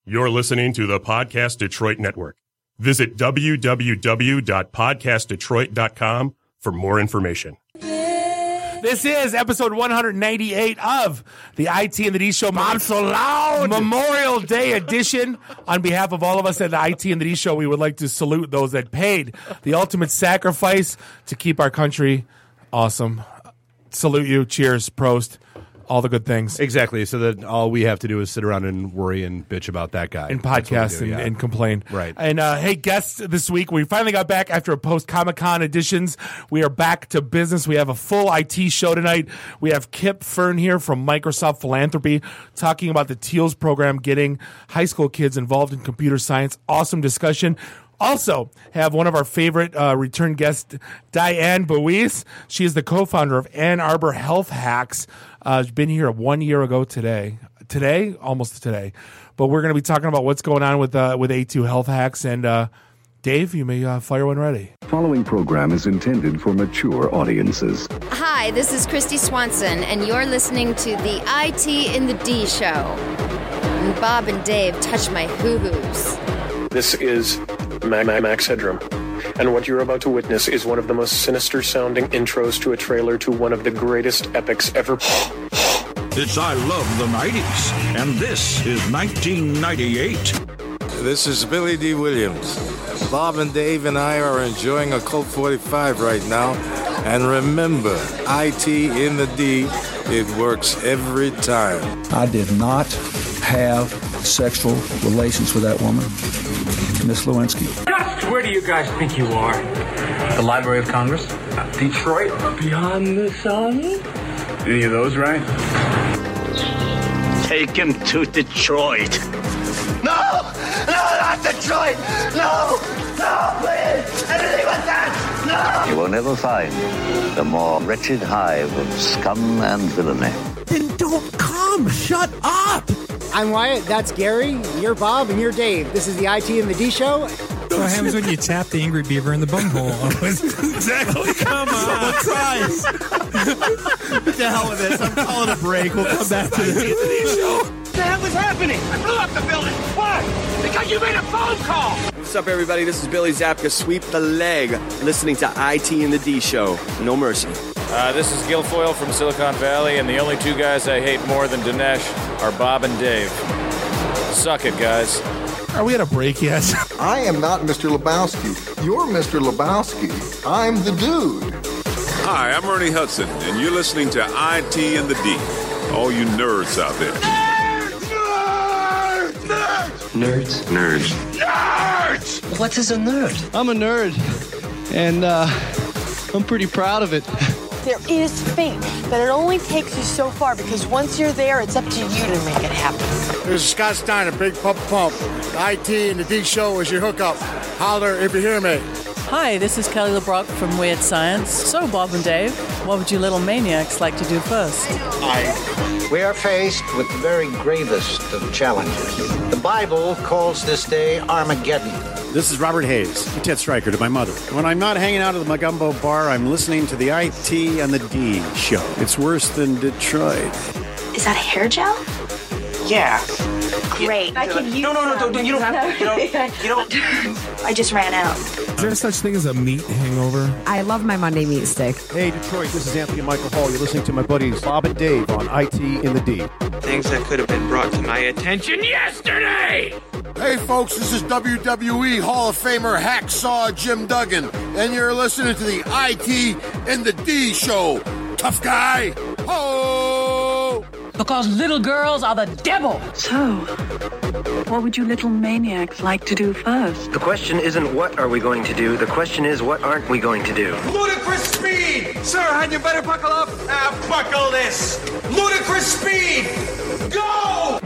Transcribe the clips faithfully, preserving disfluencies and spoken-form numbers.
You're listening to the Podcast Detroit Network. Visit w w w dot podcast detroit dot com for more information. This is episode one ninety-eight of the I T and the D Show. I'm so loud. Memorial Day edition. On behalf of all of us at the I T and the D Show, we would like to salute those that paid the ultimate sacrifice to keep our country awesome. Salute you. Cheers. Prost. All the good things. Exactly. So that all we have to do is sit around and worry and bitch about that guy. And podcast do, and, yeah. and complain. Right. And uh, hey, guests this week, we finally got back after a post-Comic-Con editions. We are back to business. We have a full I T show tonight. We have Kip Fern here from Microsoft Philanthropy talking about the TEALS program, getting high school kids involved in computer science. Awesome discussion. Also, have one of our favorite uh, return guests, Diane Bois. She is the co-founder of Ann Arbor Health Hacks. Uh, she's been here one year ago today. Today? Almost today. But we're going to be talking about what's going on with uh, with A two Health Hacks. And uh, Dave, you may uh, fire one ready. Following program is intended for mature audiences. Hi, this is Christy Swanson, and you're listening to the I T in the D Show. And Bob and Dave touch my hoo-hoos. This is Max Headroom, and what you're about to witness is one of the most sinister-sounding intros to a trailer to one of the greatest epics ever. It's I Love the nineties, and this is nineteen ninety-eight. This is Billy D. Williams. Bob and Dave and I are enjoying a Colt forty-five right now, and remember, I T in the D, it works every time. I did not have sexual relations with that woman, Miss Lewinsky. Just where do you guys think you are? The Library of Congress? Detroit? Beyond the sun? Any of those right? Take him to Detroit. No! No, not Detroit! No! No, please! Anything but that! No! You will never find a more wretched hive of scum and villainy. Then don't come! Shut up! I'm Wyatt, that's Gary, you're Bob, and you're Dave. This is the I T and the D Show. What happens when you tap the angry beaver in the bunghole? Exactly. Come on. Christ. What the hell with this? I'm calling a break. We'll come back to the I T and the D Show. What the hell is happening? I blew up the building. Why? Because you made a phone call. What's up, everybody? This is Billy Zapka. Sweep the leg. Listening to I T and the D Show. No mercy. Uh, this is Guilfoyle from Silicon Valley, and the only two guys I hate more than Dinesh are Bob and Dave. Suck it, guys. Are we at a break yet? I am not Mister Lebowski. You're Mister Lebowski. I'm the dude. Hi, I'm Ernie Hudson, and you're listening to I T and the D. All you nerds out there. Nerds? Nerds. Nerds. Nerds! What is a nerd? I'm a nerd, and uh, I'm pretty proud of it. There is fate, but it only takes you so far because once you're there, it's up to you to make it happen. This is Scott Steiner, Big Pump Pump. The I T and the D Show is your hookup. Holler if you hear me. Hi, this is Kelly LeBrock from Weird Science. So, Bob and Dave, what would you little maniacs like to do first? I. We are faced with the very gravest of challenges. The Bible calls this day Armageddon. This is Robert Hayes, Ted Stryker to my mother. When I'm not hanging out at the Magumbo bar, I'm listening to the I T and the D Show. It's worse than Detroit. Is that hair gel? Yeah. Great. I can use No, no, no, don't, don't, you don't have to. You don't, you don't. I just ran out. Is there such thing as a meat hangover? I love my Monday meat stick. Hey, Detroit, this is Anthony Michael Hall. You're listening to my buddies Bob and Dave on I T in the D. Things that could have been brought to my attention yesterday! Hey, folks, this is W W E Hall of Famer Hacksaw Jim Duggan, and you're listening to the I T and the D Show. Tough guy. Ho! Because little girls are the devil. So, what would you little maniacs like to do first? The question isn't what are we going to do, the question is what aren't we going to do? Ludicrous speed! Sir, had you better buckle up? Ah, buckle this! Ludicrous speed! Go!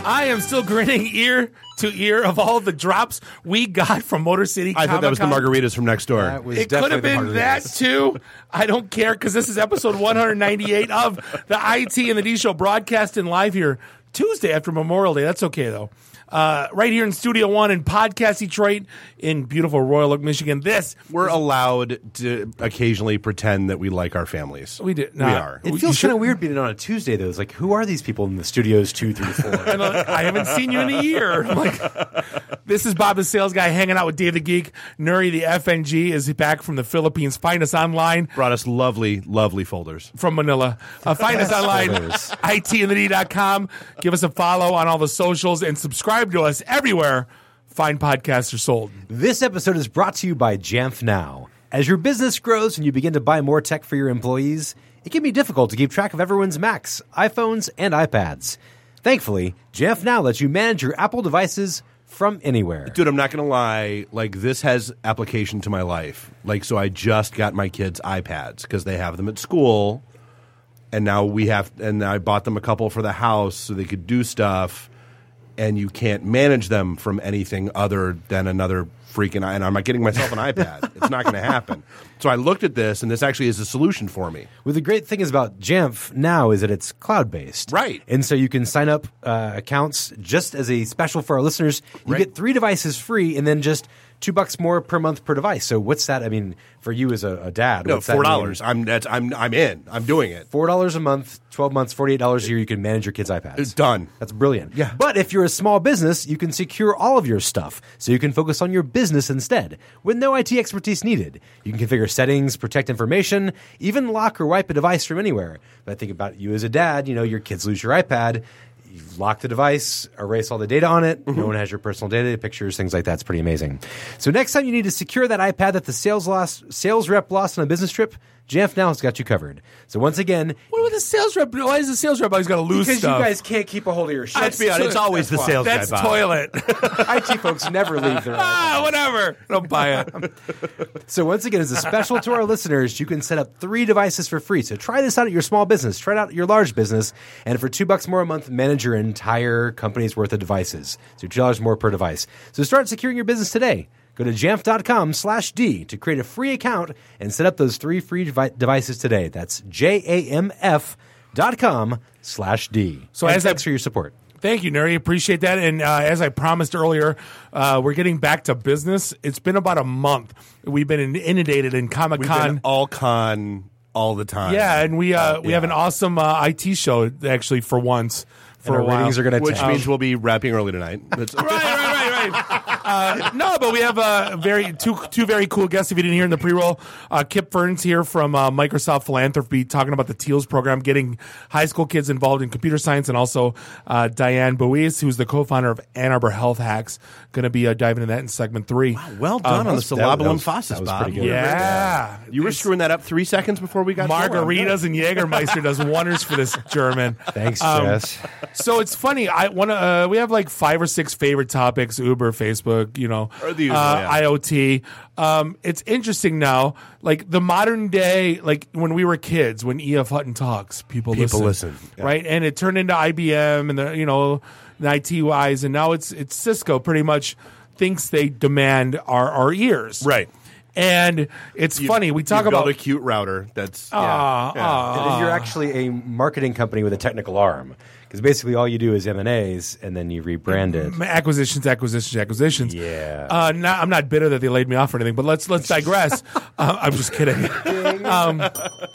I am still grinning ear to ear of all the drops we got from Motor City I Comic-Con. thought that was the margaritas from next door. That was It could have definitely been the that margaritas. too. I don't care because this is episode one ninety-eight of the I T and the D Show, broadcasting live here Tuesday after Memorial Day. That's okay though. Uh, right here in Studio One in Podcast Detroit in beautiful Royal Oak, Michigan. This We're allowed to occasionally pretend that we like our families. we did. We Not, are. It You feels should- kind of weird being on a Tuesday, though. It's like, who are these people in the studios two, three, four? And, uh, I haven't seen you in a year. I'm like, this is Bob the Sales Guy hanging out with Dave the Geek. Nuri the F N G is back from the Philippines. Find us online Brought us lovely, lovely folders. from Manila. Uh, find us online, I T N the D dot com. Give us a follow on all the socials and subscribe to us everywhere. Fine podcasts are sold. This episode is brought to you by Jamf Now. As your business grows and you begin to buy more tech for your employees, it can be difficult to keep track of everyone's Macs, iPhones, and iPads. Thankfully, Jamf Now lets you manage your Apple devices from anywhere. Dude, I'm not going to lie. Like, this has application to my life. Like, so I just got my kids iPads because they have them at school. And now we have, and I bought them a couple for the house so they could do stuff. And you can't manage them from anything other than another freaking, and I'm not getting myself an iPad. It's not going to happen. So I looked at this, and this actually is a solution for me. Well, the great thing is about Jamf Now is that it's cloud-based. Right. And so you can sign up uh, accounts just as a special for our listeners. You Right. get three devices free and then just two bucks more per month per device. So what's that? I mean, for you as a, a dad, No, what's that four mean? dollars. I'm that's I'm I'm in. I'm doing it. four dollars a month, twelve months, forty-eight dollars a year, you can manage your kids' iPads. It's done. That's brilliant. Yeah. But if you're a small business, you can secure all of your stuff so you can focus on your business instead with no I T expertise needed. You can configure settings, protect information, even lock or wipe a device from anywhere. But I think about you as a dad, you know, your kids lose your iPad. You lock the device, erase all the data on it. Mm-hmm. No one has your personal data, pictures, things like that. It's pretty amazing. So next time you need to secure that iPad that the sales lost, sales rep lost on a business trip, Jamf Now has got you covered. So once again, What about the sales rep? Why is the sales rep always got to lose because stuff? you guys can't keep a hold of your shit. Let's be honest, it's always the why. sales That's guy. Bob. toilet. I T folks never leave their ah, iPads. whatever. Don't buy it. So once again, as a special to our listeners, you can set up three devices for free. So try this out at your small business, try it out at your large business, and for two bucks more a month, manage your entire company's worth of devices. So two dollars more per device. So start securing your business today. Go to jamf.com slash D to create a free account and set up those three free devi- devices today. That's J-A-M-F dot com slash D. So And as I- thanks for your support. Thank you, Nuri. Appreciate that. And uh, as I promised earlier, uh, we're getting back to business. It's been about a month. We've been inundated in Comic We've Con. been all con all the time. Yeah, and we uh, we Yeah. have an awesome uh, I T show actually for once. For And a our while. ratings are going to Which tank. means we'll be wrapping early tonight. That's- right, right, right, right. Uh, no, but we have uh, very two two very cool guests. If you didn't hear in the pre-roll, uh, Kip Ferns here from uh, Microsoft Philanthropy talking about the TEALS program, getting high school kids involved in computer science, and also uh, Diane Bois, who's the co-founder of Ann Arbor Health Hacks, going to be uh, diving into that in segment three. Well done Um, on the that was- that syllabulum was- faucus, that was Bob. pretty good. Yeah. You were screwing that up three seconds before we got Margaritas and Jägermeister does wonders for this German. Thanks, Um, Jess. So it's funny. I want to. Uh, we have like five or six favorite topics: Uber, Facebook, you know, Or the usual, uh, yeah. I O T. Um, it's interesting now, like the modern day, like when we were kids, when E F Hutton talks, people People listen, listen, yeah. right? And it turned into I B M and the you know, the I T Ys, and now it's it's Cisco. Pretty much thinks they demand our our ears, Right. And it's You- funny. We talk you build about a cute router. That's Ah, yeah, yeah. ah. And then you're actually a marketing company with a technical arm. Because basically all you do is M and A's and then you rebrand it. acquisitions, acquisitions, acquisitions. Yeah. Uh, not, I'm not bitter that they laid me off or anything, but let's let's digress. uh, I'm just kidding. um,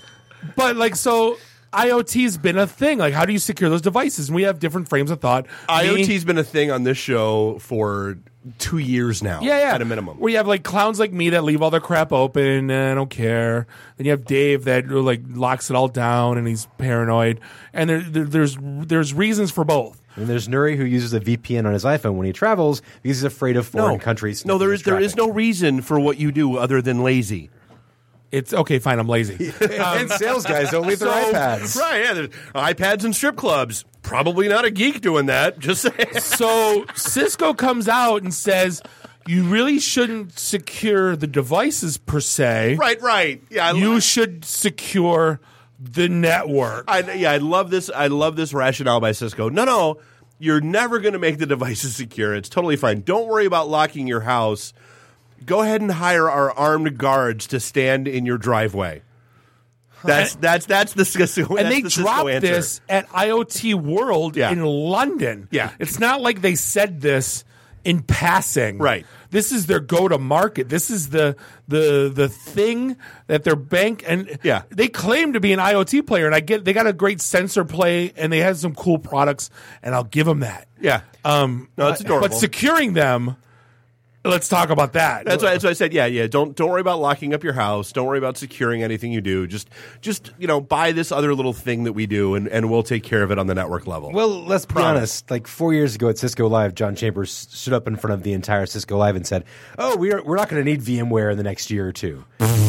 but like so. IoT's been a thing. Like, how do you secure those devices? And we have different frames of thought. IoT's Me- been a thing on this show for two years now. yeah, yeah, at a minimum. Where you have like clowns like me that leave all their crap open and I don't care. Then you have Dave that like locks it all down and he's paranoid. And there, there there's there's reasons for both. And there's Nuri who uses a V P N on his iPhone when he travels because he's afraid of foreign no, countries. No, there is there is traffic. no reason for what you do other than lazy. It's okay, fine. I'm lazy. And sales guys don't leave their So- iPads. Right, yeah. there's iPads and strip clubs. Probably not a geek doing that. Just saying. So Cisco comes out and says you really shouldn't secure the devices per se. Right, right. Yeah, I You lo- should secure the network. I, yeah, I love this. I love this rationale by Cisco. No, no. You're never going to make the devices secure. It's totally fine. Don't worry about locking your house. Go ahead and hire our armed guards to stand in your driveway. That's and, that's that's the Cisco. And that's they the Cisco dropped answer. this at IoT World Yeah. in London. Yeah. It's not like they said this in passing. Right. This is their go to market. This is the the the thing that their bank and Yeah. they claim to be an IoT player, and I get they got a great sensor play and they have some cool products, and I'll give them that. Yeah. Um, No, it's adorable. But securing them, let's talk about that. That's why, that's why I said, yeah, yeah. Don't don't worry about locking up your house. Don't worry about securing anything you do. Just just you know, buy this other little thing that we do, and, and we'll take care of it on the network level. Well, let's be Promise. honest. Like four years ago at Cisco Live, John Chambers stood up in front of the entire Cisco Live and said, "Oh, we are, we're not going to need VMware in the next year or two."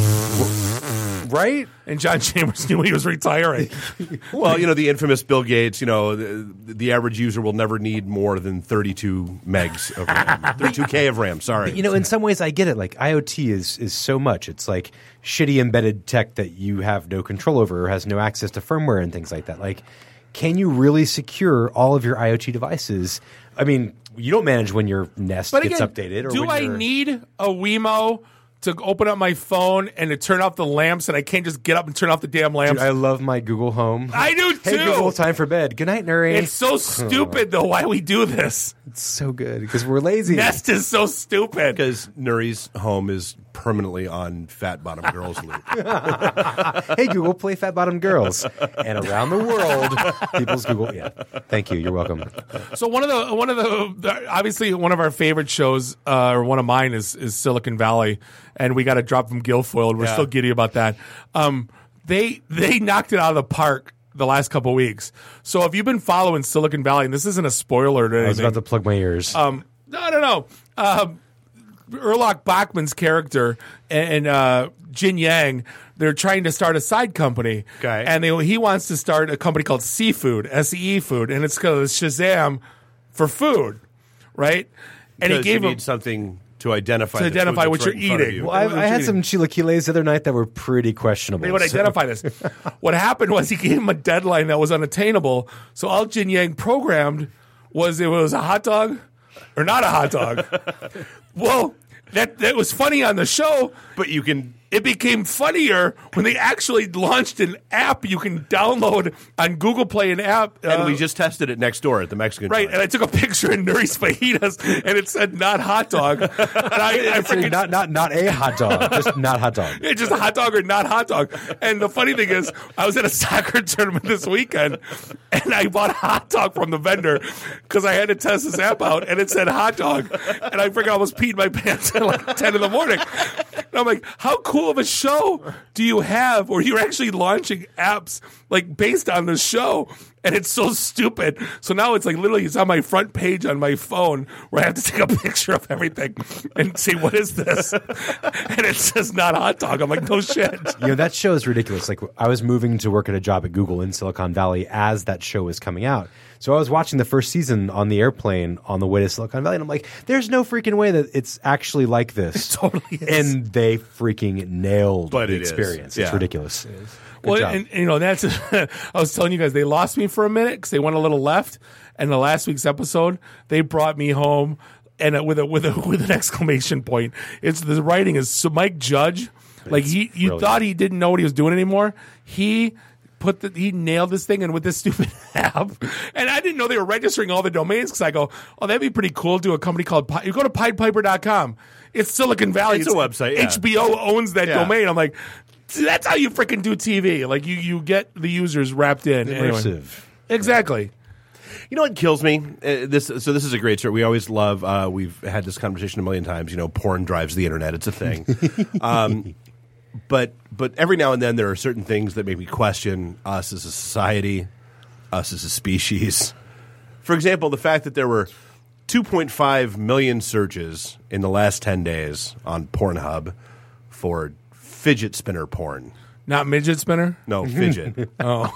Right? And John Chambers knew he was retiring. Well, you know, the infamous Bill Gates, you know, the, the average user will never need more than thirty-two megs of RAM. thirty-two K of RAM, sorry. But, you know, in some ways, I get it. Like IoT is is so much. It's like shitty embedded tech that you have no control over or has no access to firmware and things like that. Like, can you really secure all of your IoT devices? I mean, you don't manage when your Nest But gets again, updated. Or do when I your- need a Wemo to open up my phone and to turn off the lamps, and I can't just get up and turn off the damn lamps? Dude, I love my Google Home. I do too. Hey Google, time for bed. Good night, Nuri. It's so stupid, though, why we do this. It's so good because we're lazy. Nest is so stupid. Because Nuri's home is permanently on Fat Bottom Girls loop. Hey Google, play Fat Bottom Girls. And around the world, people's Google. Yeah, thank you. You're welcome. So one of the one of the, the obviously one of our favorite shows, uh, or one of mine is is Silicon Valley, and we got a drop from Guilfoyle, and we're Yeah. still giddy about that. Um, they they knocked it out of the park the last couple of weeks. So if you've been following Silicon Valley, and this isn't a spoiler to anything, I was about to plug my ears. Um, no, no, no. Um, Erlock Bachman's character and uh, Jin Yang, they're trying to start a side company. Okay. And they, he wants to start a company called Seafood, S E E Food, and it's called Shazam for food, right? And he Because gave you him need something to identify to the identify food what that's you're right in front of eating. you. Well, I, I had some chilaquiles the other night that were pretty questionable. They would so- identify this. What happened was he gave him a deadline that was unattainable. So all Jin Yang programmed was it was a hot dog or not a hot dog. Well, that that was funny on the show, But you can it became funnier when they actually launched an app you can download on Google Play, an app. and uh, we just tested it next door at the Mexican right, joint. and I took a picture of Nuri's fajitas, and it said not hot dog. And I, I It's a- freaking not not not a hot dog, just not hot dog. It's just a hot dog or not hot dog. And the funny thing is, I was at a soccer tournament this weekend, and I bought a hot dog from the vendor because I had to test this app out, and it said hot dog. And I freaking almost peed my pants at like ten in the morning. And I'm like, how cool of a show do you have where you're actually launching apps like based on the show? And it's so stupid. So now it's like literally it's on my front page on my phone where I have to take a picture of everything and say, what is this? And it says not hot dog. I'm like, no shit. You know, that show is ridiculous. Like, I was moving to work at a job at Google in Silicon Valley as that show was coming out. So I was watching the first season on the airplane on the way to Silicon Valley, and I'm like, there's no freaking way that it's actually like this. It totally is. And they freaking nailed But the it is. experience. Yeah. It's ridiculous. Good Well, job. and, and, you know, that's, I was telling you guys, they lost me for a minute because they went a little left. And the last week's episode, they brought me home and uh, with a, with a, with an exclamation point. It's the writing is so Mike Judge. Like he, you brilliant. thought he didn't know what he was doing anymore. He put the, he nailed this thing and with this stupid app. And I didn't know they were registering all the domains because I go, oh, that'd be pretty cool. Do a company called, Pi- you go to Pied Piper dot com. It's Silicon Valley. It's a website, yeah. H B O owns that Yeah. domain. I'm like, see, that's how you freaking do T V. Like you, you get the users wrapped in. Anyway. Immersive. Exactly. You know what kills me? Uh, this so this is a great story. We always love. Uh, we've had this conversation a million times. You know, porn drives the internet. It's a thing. um, but but every now and then there are certain things that make me question us as a society, us as a species. For example, the fact that there were two point five million searches in the last ten days on Pornhub for fidget spinner porn. Not midget spinner? No, fidget. Oh.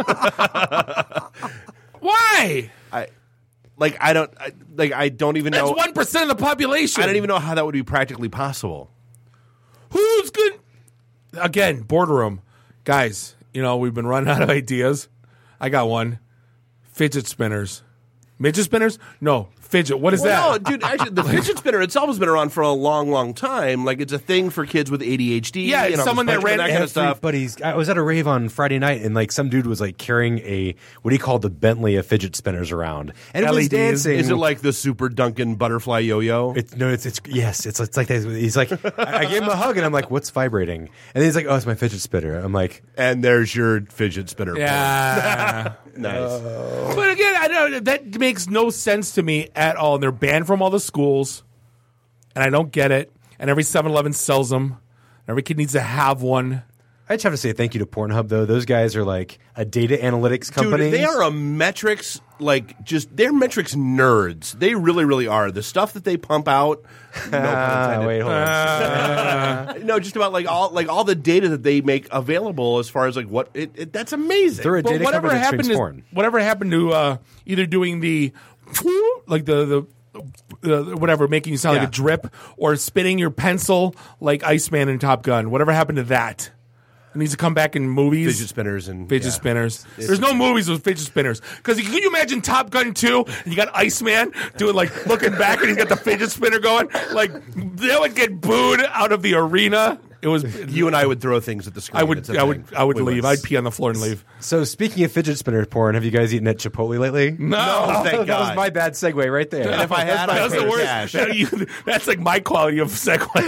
Why? I like I don't I, like I don't even That's know. one percent of the population. I don't even know how that would be practically possible. Who's good? Again, boardroom. Guys, you know, we've been running out of ideas. I got one. Fidget spinners. Midget spinners? No. Fidget. What is well, that? No, dude, actually, the fidget spinner itself has been around for a long, long time. Like, it's a thing for kids with A D H D. Yeah, you know, someone that ran that kind of stuff. Everybody's. I was at a rave on Friday night, and like some dude was like carrying a what he called the Bentley of fidget spinners around, and it L E was Ds. dancing. Is it like the Super Duncan butterfly yo-yo? It's, no, it's it's yes, it's it's like that. He's like, I, I gave him a hug, and I'm like, what's vibrating? And he's like, oh, it's my fidget spinner. I'm like, and there's your fidget spinner. Yeah. Nice. Uh, but again, I don't. That makes no sense to me at all. And they're banned from all the schools, and I don't get it. And every seven eleven sells them. Every kid needs to have one. I just have to say thank you to Pornhub, though. Those guys are like a data analytics company. Dude, they are a metrics, like, just, they're metrics nerds. They really, really are. The stuff that they pump out, no pun intended. Wait, hold on. Uh, no, just about, like, all like all the data that they make available as far as, like, what, it, it, that's amazing. They're a But data whatever company that happened streams to porn. whatever happened to uh, either doing the like the the uh, whatever making you sound Yeah. like a drip or spinning your pencil like Iceman in Top Gun. Whatever happened to that? It needs to come back in movies. Fidget spinners and Fidget yeah. spinners. There's no movies with fidget spinners. Because can you imagine Top Gun two and you got Iceman doing like looking back and he's got the fidget spinner going? Like that would get booed out of the arena. It was You and I would throw things at the screen. I would It's a I would thing. I would We leave. I'd pee on the floor and leave. So speaking of fidget spinner porn, have you guys eaten at Chipotle lately? No, No, thank that God. was my bad segue right there. And if I had, That's I'd the pay worst. cash. That you- that's like my quality of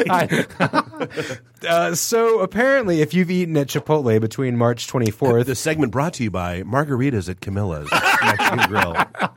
segue. Uh, so apparently, if you've eaten at Chipotle between March twenty-fourth, The segment brought to you by Margaritas at Camilla's Mexican Grill.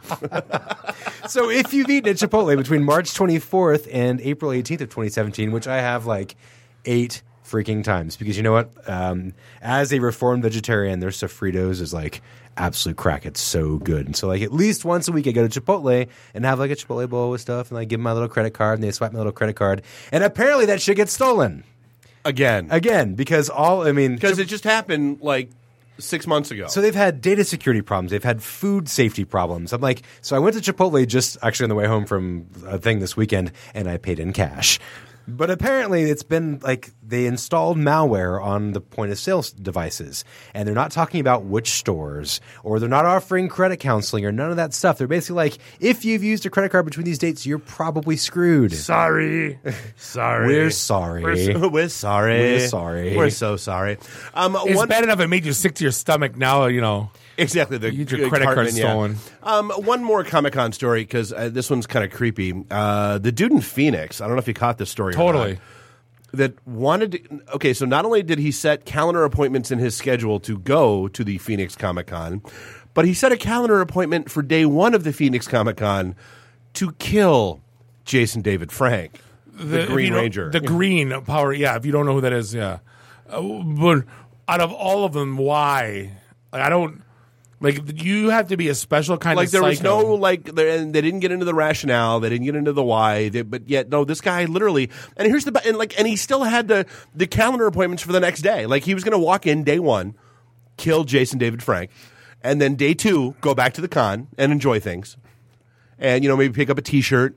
so if you've eaten at Chipotle between March twenty-fourth and April eighteenth of twenty seventeen, which I have like eight freaking times, because you know what? Um, as a reformed vegetarian, their sofritos is like absolute crack. It's so good. And so like at least once a week I go to Chipotle and have like a Chipotle bowl with stuff and I give them my little credit card and they swipe my little credit card. And apparently that shit gets stolen. Again. Again, because all, I mean... Because it just happened like six months ago. So they've had data security problems. They've had food safety problems. I'm like, so I went to Chipotle just actually on the way home from a thing this weekend, and I paid in cash. But apparently it's been like they installed malware on the point of sale devices, and they're not talking about which stores, or they're not offering credit counseling or none of that stuff. They're basically like, if you've used a credit card between these dates, you're probably screwed. Sorry. Sorry. We're sorry. We're, so, we're sorry. We're sorry. We're so sorry. Um, It's one, bad enough it made you sick to your stomach. Now you know. Exactly. The, You get your uh, credit card Cartman, yeah. stolen. Um, one more Comic-Con story, because uh, this one's kind of creepy. Uh, the dude in Phoenix, I don't know if you caught this story or Totally. not, that wanted to, okay, so not only did he set calendar appointments in his schedule to go to the Phoenix Comic-Con, but he set a calendar appointment for day one of the Phoenix Comic-Con to kill Jason David Frank, the, if Green you don't- Ranger. The Green Power. Yeah, if you don't know who that is, yeah. Uh, but out of all of them, why? Like, I don't. Like, you have to be a special kind like of there was psycho. no like there, and they didn't get into the rationale, they didn't get into the why, they, but yet no, this guy literally, and here's the and like and he still had the the calendar appointments for the next day. Like he was going to walk in day one, kill Jason David Frank, and then day two go back to the con and enjoy things, and you know maybe pick up a T-shirt,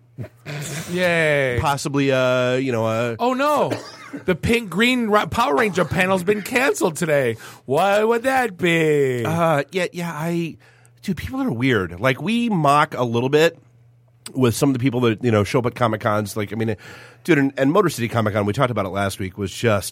Yay! possibly uh you know a Oh no. The pink green Ra- Power Ranger panel's been canceled today. Why would that be? Uh, yeah, yeah. I, dude, people are weird. Like we mock a little bit with some of the people that you know show up at Comic Cons. Like, I mean, dude, and, and Motor City Comic Con, we talked about it last week, was just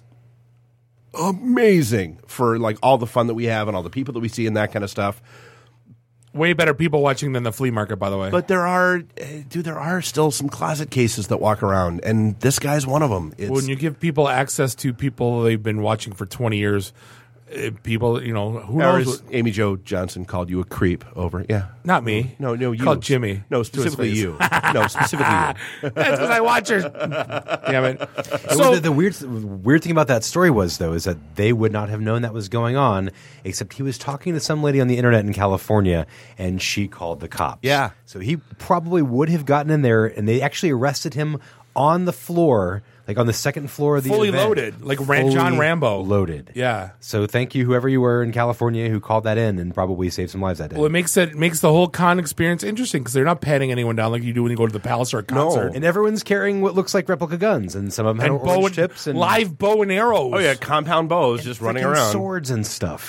amazing for like all the fun that we have and all the people that we see and that kind of stuff. Way better people watching than the flea market, by the way. But there are, uh, dude, there are still some closet cases that walk around, and this guy's one of them. It's, when you give people access to people they've been watching for twenty years, uh, people, you know, who or knows? as What, Amy Jo Johnson called you a creep over. Yeah. not me. No, no, you. Called Jimmy. No, to his specifically face. you. No, specifically you. That's because I watch her. Damn it. So So the, the weird weird thing about that story was though is that they would not have known that was going on, except he was talking to some lady on the internet in California, and she called the cops. Yeah. So he probably would have gotten in there, and they actually arrested him on the floor, like on the second floor of the fully event. loaded, like Ran- John Fully Rambo. loaded. Yeah. So thank you, whoever you were in California who called that in, and probably saved some lives that day. Well, it makes it makes the whole con experience interesting because they're not patting anyone down like you do when you go to the palace or a concert. and everyone's carrying what looks like replica guns, and some of them have And bow orange and, tips and live bow and arrows. Oh yeah, compound bows just running freaking around. swords and stuff.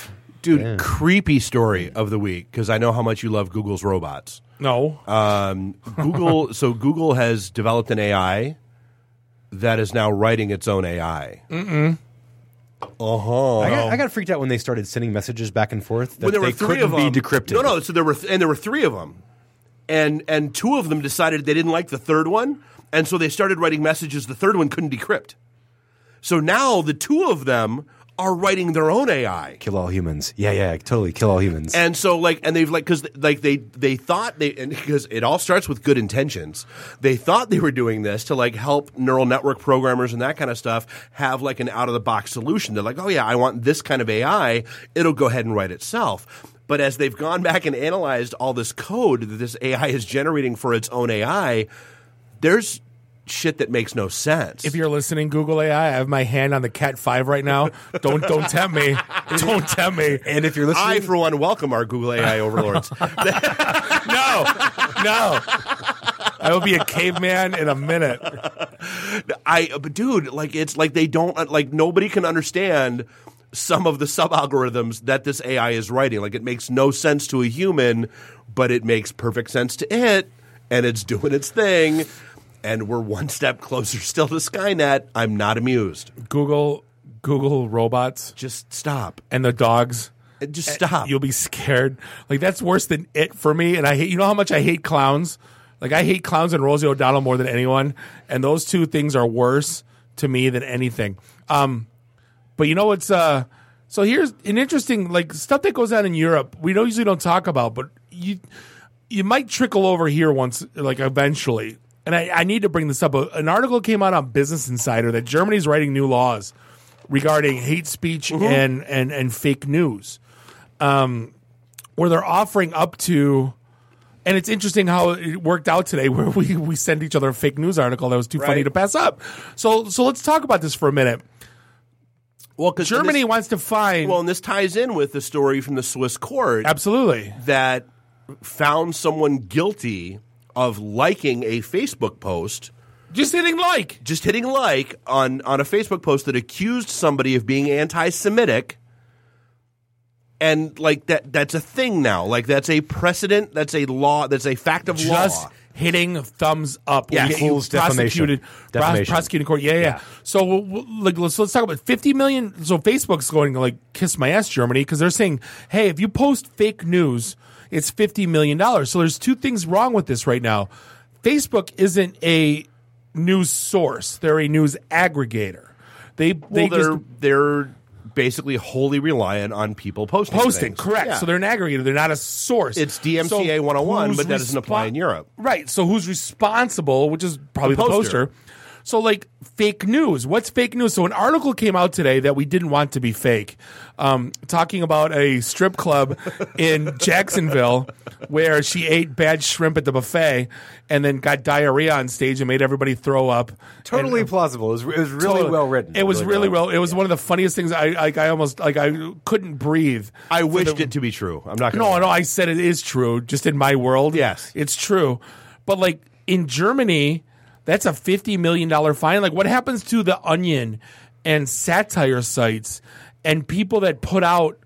Dude, Yeah. creepy story of the week, because I know how much you love Google's robots. No. Um, Google. So Google has developed an A I that is now writing its own A I. Mm-mm. Uh-huh. I got, I got freaked out when they started sending messages back and forth that When there they were three couldn't of them, be decrypted. No, no. So there were, th- and there were three of them, and and two of them decided they didn't like the third one, and so they started writing messages the third one couldn't decrypt. So now the two of them are writing their own A I. Kill all humans. Yeah, yeah, totally. Kill all humans. And so, like, and they've like, because like they they thought they, and because it all starts with good intentions. They thought they were doing this to like help neural network programmers and that kind of stuff have like an out of the box solution. They're like, oh yeah, I want this kind of A I. It'll go ahead and write itself. But as they've gone back and analyzed all this code that this A I is generating for its own A I, there's shit that makes no sense. If you're listening, Google A I, I have my hand on the Cat five right now. Don't don't tempt me. Don't tempt me. And if you're listening, I, for one, welcome our Google A I overlords. no, no. I will be a caveman in a minute. I, but dude, like it's like they don't like nobody can understand some of the sub algorithms that this A I is writing. Like it makes no sense to a human, but it makes perfect sense to it, and it's doing its thing. And we're one step closer still to Skynet. I'm not amused. Google, Google robots. Just stop. And the dogs. Just stop. You'll be scared. Like that's worse than it for me. And I hate. You know how much I hate clowns. Like I hate clowns and Rosie O'Donnell more than anyone. And those two things are worse to me than anything. Um, but you know what's uh. So here's an interesting like stuff that goes on in Europe. We don't usually don't talk about, but you you might trickle over here once, like eventually. And I, I need to bring this up. An article came out on Business Insider that Germany's writing new laws regarding hate speech Mm-hmm. and, and, and fake news, um, where they're offering up to, and it's interesting how it worked out today, where we, we sent each other a fake news article that was too funny Right. to pass up. So so let's talk about this for a minute. Well, because Germany wants to find. Well, and this ties in with the story from the Swiss court. Absolutely. That found someone guilty of liking a Facebook post. Just hitting like. Just hitting like on, on a Facebook post that accused somebody of being anti-Semitic. And like that that's a thing now. Like that's a precedent, that's a law, that's a fact of Just law. hitting thumbs up. Yeah. Will get you Equals defamation. prosecuted, Defamation. prosecuted in court. Yeah, yeah. yeah. So we'll, we'll- like, let's let's talk about fifty million. So Facebook's going to like kiss my ass, Germany, because they're saying, hey, if you post fake news, it's fifty million dollars. So there's two things wrong with this right now. Facebook isn't a news source; they're a news aggregator. They they Well, they're just they're basically wholly reliant on people posting. posting, things. correct. Yeah. So they're an aggregator; they're not a source. It's D M C A So one oh one, who's but that doesn't apply respo- in Europe. Right. So who's responsible, which is probably The the poster. poster. So like fake news. What's fake news? So an article came out today that we didn't want to be fake, um, talking about a strip club in Jacksonville where she ate bad shrimp at the buffet and then got diarrhea on stage and made everybody throw up. Totally And- plausible. It was, it was really Totally. well written. It was really well. It was one of the funniest things. I like. I almost like. I couldn't breathe. I for wished the- it to be true. I'm not going No, no. I said it is true. Just in my world, Yes. it's true. But like in Germany, that's a fifty million dollar fine. Like, what happens to the Onion and satire sites and people that put out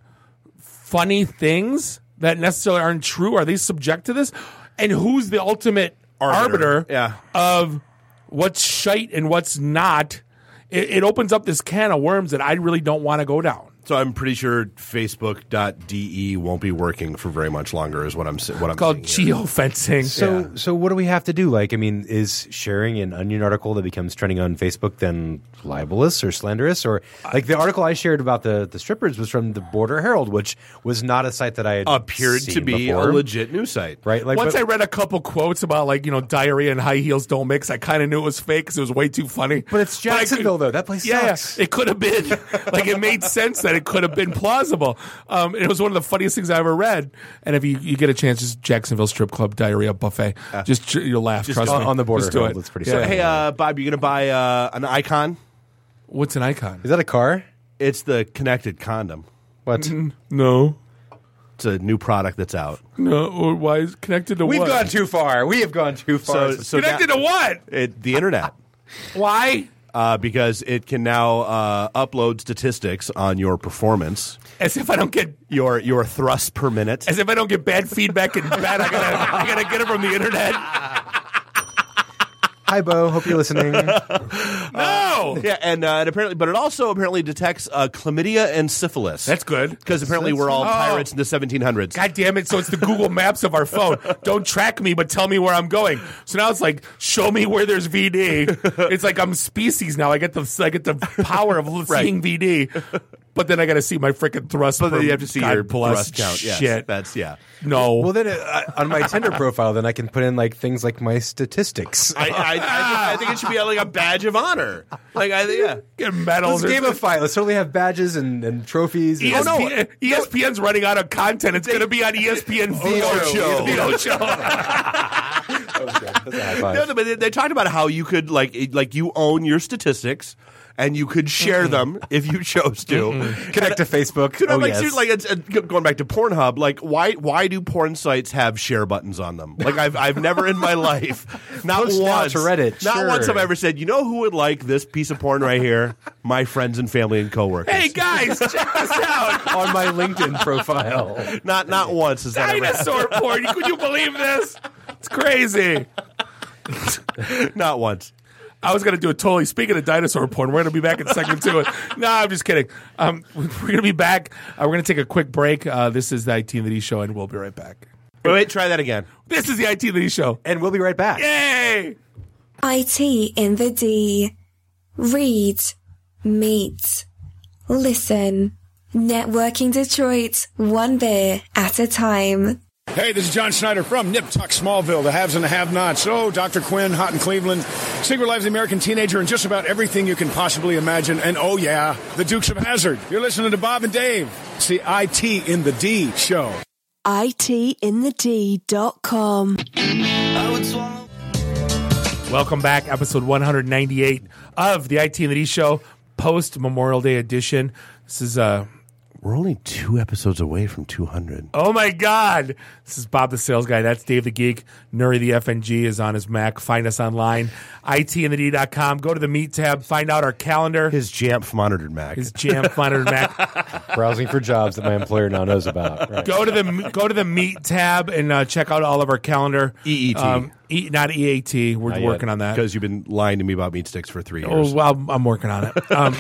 funny things that necessarily aren't true? Are they subject to this? And who's the ultimate Arbiter. arbiter, Yeah. of what's shite and what's not? It, it opens up this can of worms that I really don't want to go down. So I'm pretty sure Facebook dot D E won't be working for very much longer. Is what I'm sa- what I'm Called seeing here. geofencing. So, so what do we have to do? Like, I mean, is sharing an Onion article that becomes trending on Facebook then libelous or slanderous? Or like the article I shared about the, the strippers was from the Border Herald, which was not a site that I had appeared seen to be before. a legit news site, right? Like, Once but- I read a couple quotes about like you know diarrhea and high heels don't mix, I kind of knew it was fake because it was way too funny. But it's I could- Jacksonville, though. That place yeah, sucks. it could have been like it made sense that it could have been plausible. Um, it was one of the funniest things I ever read. And if you, you get a chance, just Jacksonville Strip Club diarrhea buffet. Just tr- you'll laugh. Just trust on- me. on the Border Just do Herald, it. it's pretty Yeah. So hey, uh, Bob, you gonna buy uh, an icon? What's an icon? Is that a car? It's the connected condom. What? No, It's a new product that's out. no. Or why is it connected to We've what? gonna too far. We have gone too far. So, so connected that- to what? It, the internet. Why? uh, because it can now uh, upload statistics on your performance. As if I don't get your your thrust per minute. As if I don't get bad feedback in bed. I gotta I gotta get it from the internet. Hi, Bo. Hope you're listening. No. Uh, yeah, and, uh, and apparently, but it also apparently detects uh, chlamydia and syphilis. That's good because apparently we're all oh. pirates in the seventeen hundreds. God damn it! So it's the Google Maps of our phone. Don't track me, but tell me where I'm going. So now it's like, show me where there's V D. It's like I'm species now. I get the I get the power of Right. seeing V D. But then I got to see my freaking thrust. But then per you have to see God your bless thrust count. Yes, Shit. that's yeah. No. Well, then uh, on my Tinder profile, then I can put in like things like my statistics. I, I, I, think, I think it should be like a badge of honor. Like I yeah, get medals. Let's gamify it. Let's totally have badges and, and trophies. E S P N, oh, no. E S P N's running out of content. It's going to be on E S P N Video Show. Video Show. No, no, but they, they talked about how you could like it- like you own your statistics. And you could share Mm-mm. them if you chose to. Mm-mm. Connect to Facebook. Dude, I'm Oh, like, yes. dude, like it's, it's going back to Pornhub. Like, why why do porn sites have share buttons on them? Like, I've I've never in my life, not Post now once, to Reddit, not sure. once have I ever said, you know who would like this piece of porn right here? My friends and family and coworkers. Hey guys, check us out on my LinkedIn profile. Not not once has that ever Dinosaur porn. Could you believe this? It's crazy. Not once. I was going to do it totally. Speaking of dinosaur porn, we're going to be back in segment two. No, I'm just kidding. Um, we're going to be back. Uh, we're going to take a quick break. Uh, this is the I T and the D Show, and we'll be right back. Wait, wait, try that again. This is the I T and the D Show. And we'll be right back. Yay! I T in the D. Read, meet, listen. Networking Detroit, one beer at a time. Hey, this is John Schneider from Nip Tuck Smallville, the haves and the have-nots. Oh, Doctor Quinn, Hot in Cleveland, Secret Lives of the American Teenager, and just about everything you can possibly imagine. And oh yeah, the Dukes of Hazzard. You're listening to Bob and Dave. It's the I T in the D show. I T in the D dot com. Welcome back, episode one ninety-eight of the I T and the D Show, post Memorial Day edition. This is uh We're only two episodes away from two hundred. Oh my God! This is Bob the Sales Guy. That's Dave the Geek. Nuri the F N G is on his Mac. Find us online, I T in the D dot com. Go to the Meet tab. Find out our calendar. His Jamf monitored Mac. His Jamf monitored Mac. Browsing for jobs that my employer now knows about. Right. Go to the go to the Meet tab and uh, check out all of our calendar. E E T. Um, e, not E A T. We're Not working yet, on that. because you've been lying to me about meat sticks for three years. Oh, well, I'm working on it. Um,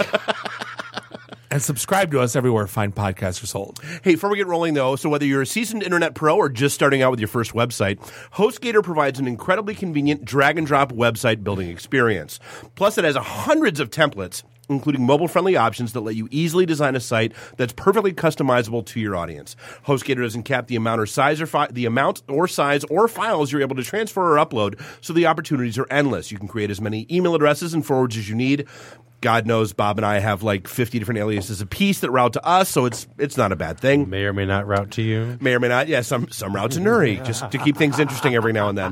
and subscribe to us everywhere fine podcasts are sold. Hey, before we get rolling, though, so whether you're a seasoned internet pro or just starting out with your first website, HostGator provides an incredibly convenient drag-and-drop website building experience. Plus, it has hundreds of templates, including mobile-friendly options that let you easily design a site that's perfectly customizable to your audience. HostGator doesn't cap the amount or size or fi- the amount or size or files you're able to transfer or upload, so the opportunities are endless. You can create as many email addresses and forwards as you need. God knows Bob and I have like fifty different aliases apiece that route to us, so it's it's not a bad thing. May or may not route to you. May or may not. Yeah, some some route to Nuri, just to keep things interesting every now and then.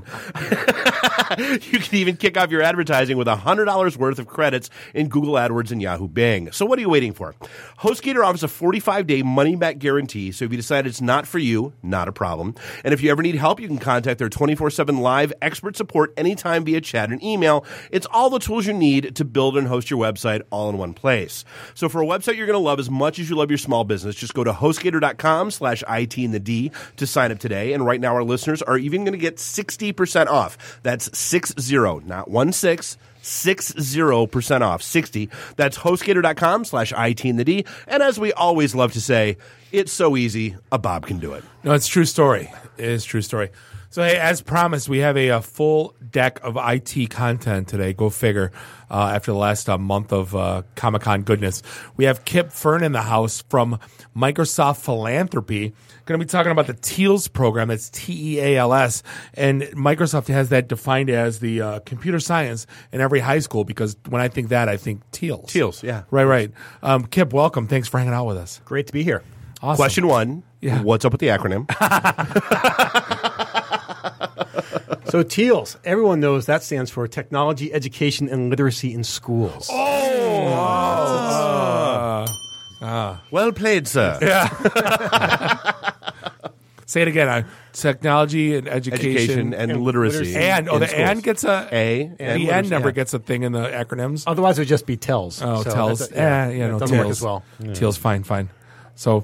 You can even kick off your advertising with one hundred dollars worth of credits in Google AdWords and Yahoo Bing. So what are you waiting for? HostGator offers a forty-five day money-back guarantee, so if you decide it's not for you, not a problem. And if you ever need help, you can contact their twenty-four seven live expert support anytime via chat and email. It's all the tools you need to build and host your website all in one place. So for a website you're going to love as much as you love your small business, just go to HostGator.com slash IT in the D to sign up today. And right now our listeners are even going to get sixty percent off. That's six zero, not one six. six zero percent off, sixty. That's HostGator.com slash IT in the D. And as we always love to say, it's so easy, a Bob can do it. No, it's a true story. It is a true story. So, hey, as promised, we have a, a full deck of I T content today. Go figure. Uh, after the last uh, month of uh, Comic-Con goodness, we have Kip Fern in the house from Microsoft Philanthropy. Going to be talking about the TEALS program. That's T E A L S, and Microsoft has that defined as the uh, computer science in every high school. Because when I think that, I think TEALS. TEALS, yeah, right, right. Um, Kip, welcome. Thanks for hanging out with us. Great to be here. Awesome. Question one: Yeah. What's up with the acronym? So TEALS, everyone knows that stands for Technology, Education, and Literacy in Schools. Oh, uh, uh, well played, sir. Yeah. Say it again. I, Technology and education, Education and, and literacy. And, oh, in the schools. and gets a, A. the and and never yeah. gets a thing in the acronyms. Otherwise, it would just be TELS. Oh, So TELS. that's a- Yeah, yeah, it no, doesn't TELS. work as well. Yeah. TELS, fine, fine. So,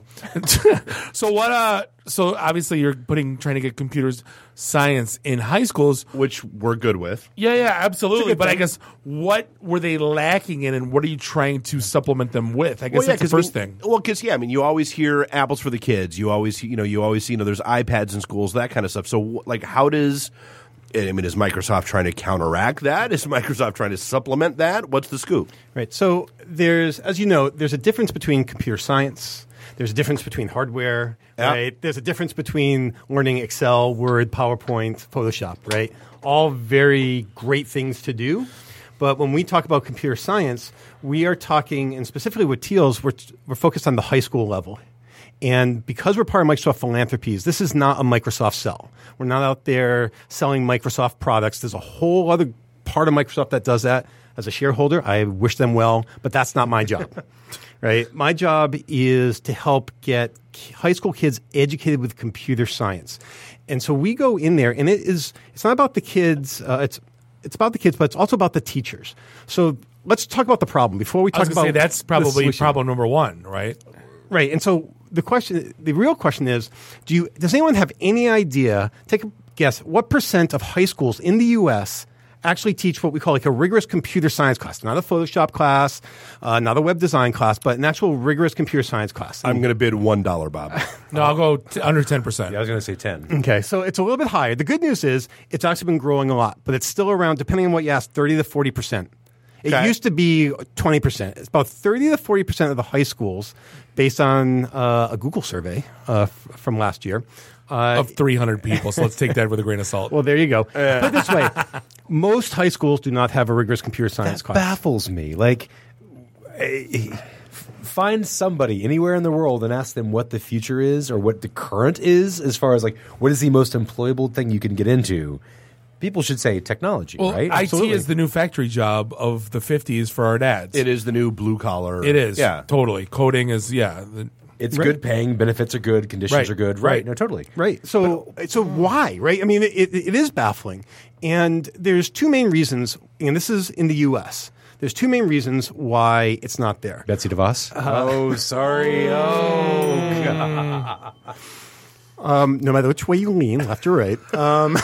so what? Uh, so obviously you're putting trying to get computers science in high schools, which we're good with. Yeah, yeah, absolutely. good But I thing. guess what were they lacking in, and what are you trying to supplement them with? I guess Well, yeah, that's the 'cause, I first mean, thing. Well, because yeah, I mean, you always hear apples for the kids. You always, you know, you always see, you know, there's iPads in schools, that kind of stuff. So, like, how does I mean, is Microsoft trying to counteract that? Is Microsoft trying to supplement that? What's the scoop? Right. So there's, as you know, there's a difference between computer science. There's a difference between hardware, Yeah. right? There's a difference between learning Excel, Word, PowerPoint, Photoshop, right? All very great things to do. But when we talk about computer science, we are talking, and specifically with TEALS, we're, we're focused on the high school level. And because we're part of Microsoft Philanthropies, this is not a Microsoft sell. We're not out there selling Microsoft products. There's a whole other part of Microsoft that does that. As a shareholder, I wish them well, but that's not my job. Right? My job is to help get high school kids educated with computer science. And so we go in there, and it is it's not about the kids, uh, it's it's about the kids, but it's also about the teachers. So let's talk about the problem before we I talk was gonna about say that's the probably solution. problem number one, right? Right. And so the question, the real question is, do you, does anyone have any idea, take a guess, what percent of high schools in the U S actually teach what we call like a rigorous computer science class? Not a Photoshop class, uh, not a web design class, but an actual rigorous computer science class. I'm going to bid one dollar, Bob. No, I'll go t- under ten percent. Yeah, I was going to say ten. Okay, so it's a little bit higher. The good news is it's actually been growing a lot, but it's still around, depending on what you ask, thirty to forty percent. It Okay. used to be twenty percent. It's about thirty to forty percent of the high schools, based on uh, a Google survey uh, f- from last year. Uh, Of three hundred people, so let's take that with a grain of salt. well, there you go. Put it this way. Most high schools do not have a rigorous computer science That class. baffles me. Like, eh, find somebody anywhere in the world and ask them what the future is or what the current is as far as like what is the most employable thing you can get into. People should say technology, Well, right? I T is the new factory job of the fifties for our dads. It is the new blue collar. It is. Yeah. Totally. Coding is, yeah. The, It's Right. good paying, benefits are good, conditions Right. are good. Right. Right. No, totally. Right. So, so why? Right. I mean, it, it is baffling, and there's two main reasons, and this is in the U S. There's two main reasons why it's not there. Betsy DeVos. oh, sorry. Oh, God. Um, no matter which way you lean, left or right. Um,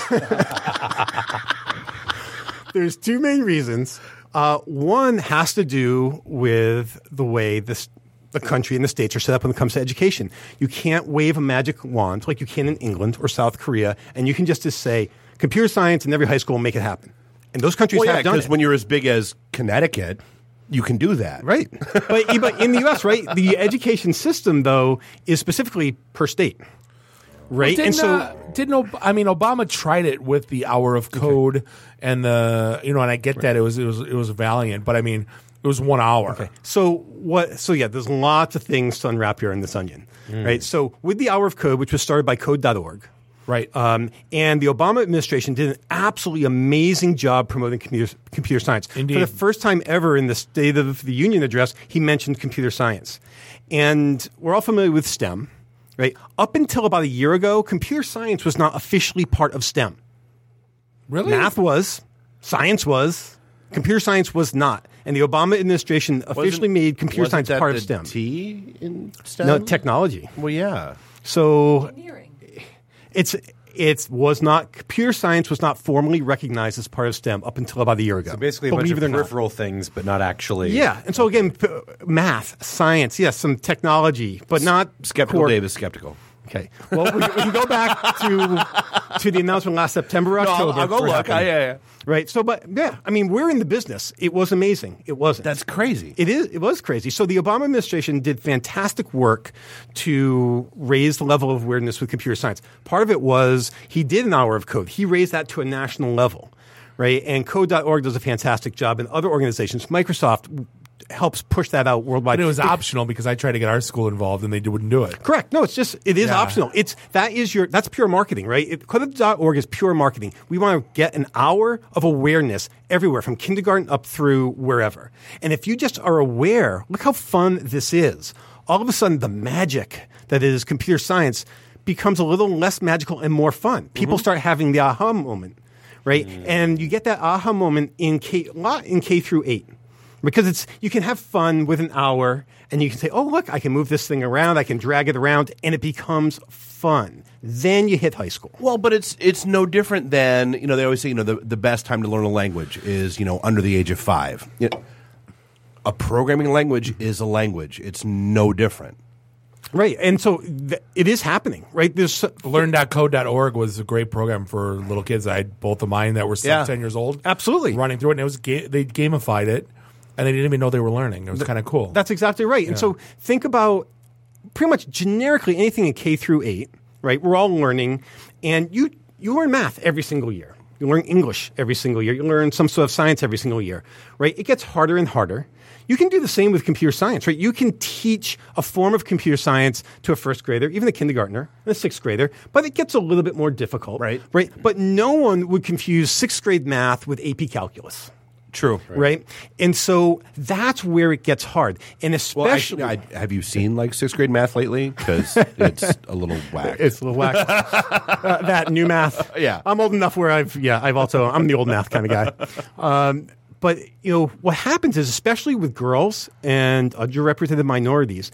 there's two main reasons. Uh, one has to do with the way this, the country and the states are set up when it comes to education. You can't wave a magic wand like you can in England or South Korea, and you can just, just say, computer science in every high school will make it happen. And those countries Well, yeah, have done because it. when you're as big as Connecticut, you can do that. Right. but, but in the U S, right, the education system, though, is specifically per state. Right. Didn't, and so uh, didn't Ob- I mean Obama tried it with the hour of code and the you know, and I get that it was it was it was valiant, but I mean it was one hour. Okay. So what? So yeah, there's lots of things to unwrap here in this onion, Mm. right? So with the Hour of Code, which was started by Code dot org, right, um, and the Obama administration did an absolutely amazing job promoting computer, computer science. Indeed. For the first time ever in the State of the Union address, he mentioned computer science, and we're all familiar with STEM, right? Up until about a year ago, computer science was not officially part of STEM. Really? Math was, science was, computer science was not. And the Obama administration officially Wasn't- made computer wasn't science that part the of STEM. T in STEM? No, technology. Well, yeah. So it's it was not computer science was not formally recognized as part of STEM up until about a year ago. So basically a bunch Believe of it or not. peripheral things, but not actually. Yeah, and so again, p- math, science, yes, some technology, but not Skeptical core- Dave is skeptical. Okay. Well, we, we can go back to to the announcement last September, No, October. I'll, I'll go for look. happening. I, yeah, yeah. Right. So, but yeah, I mean, we're in the business. It was amazing. It wasn't. That's crazy. It is. It was crazy. So the Obama administration did fantastic work to raise the level of awareness with computer science. Part of it was he did an hour of code. He raised that to a national level, right? And Code dot org does a fantastic job, and other organizations, Microsoft helps push that out worldwide. But it was optional because I tried to get our school involved and they wouldn't do it. Correct. No, it's just it is Yeah. optional. It's that is your that's pure marketing, right? It, Code dot org is pure marketing. We want to get an hour of awareness everywhere, from kindergarten up through wherever. And if you just are aware, look how fun this is. All of a sudden, the magic that is computer science becomes a little less magical and more fun. People Mm-hmm. start having the aha moment, right? Mm. And you get that aha moment in K, a lot in K through eight. Because it's you can have fun with an hour, and you can say, "Oh, look, I can move this thing around, I can drag it around," and it becomes fun. Then you hit high school. Well, but it's it's no different than, you know, they always say, you know, the, the best time to learn a language is, you know, under the age of five. You know, a programming language is a language. It's no different. Right, and so th- it is happening, right? There's learn dot code dot org was a great program for little kids. I had both of mine that were Yeah. ten years old. Absolutely. Running through it, and it was ga- they gamified it, and they didn't even know they were learning. It was kind of cool. That's exactly right. And Yeah. so think about pretty much generically anything in K through eight, right? We're all learning, and you you learn math every single year. You learn English every single year. You learn some sort of science every single year, right? It gets harder and harder. You can do the same with computer science, right? You can teach a form of computer science to a first grader, even a kindergartner, and a sixth grader, but it gets a little bit more difficult, right? Right. But no one would confuse sixth grade math with A P calculus. True. Right. And so that's where it gets hard. And especially. Well, actually, I, have you seen like sixth grade math lately? Because it's a little whack. It's a little whack. uh, that new math. Yeah. I'm old enough where I've, yeah, I've also, I'm the old math kind of guy. Um, but, you know, what happens is, especially with girls and underrepresented minorities,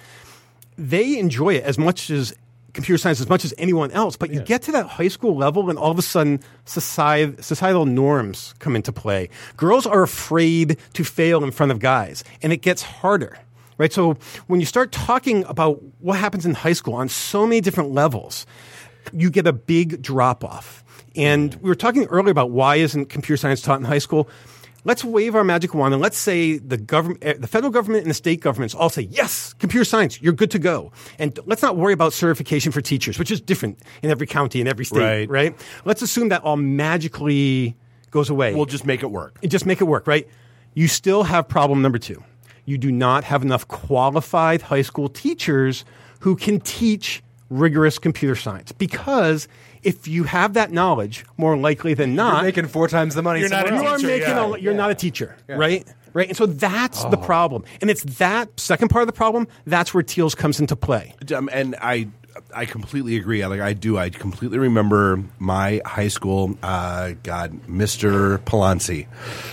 they enjoy it as much as computer science as much as anyone else, but you get to that high school level and all of a sudden society, societal norms come into play. Girls are afraid to fail in front of guys, and it gets harder, right? So when you start talking about what happens in high school on so many different levels, you get a big drop-off. And we were talking earlier about why isn't computer science taught in high school. Let's wave our magic wand and let's say the government, the federal government and the state governments all say, yes, computer science, you're good to go. And let's not worry about certification for teachers, which is different in every county and every state, Right. right? Let's assume that all magically goes away. We'll just make it work. And just make it work, right? You still have problem number two. You do not have enough qualified high school teachers who can teach rigorous computer science, because if you have that knowledge, more likely than not, You're making four times the money. you're not a somewhere else. teacher. You are making yeah. a, you're Yeah. not a teacher, Yeah. right? Right, and so that's the problem, and it's that second part of the problem. That's where Teals comes into play. Um, and I, I completely agree. I- Like I do. I completely remember my high school. Uh, God, Mister Polanci.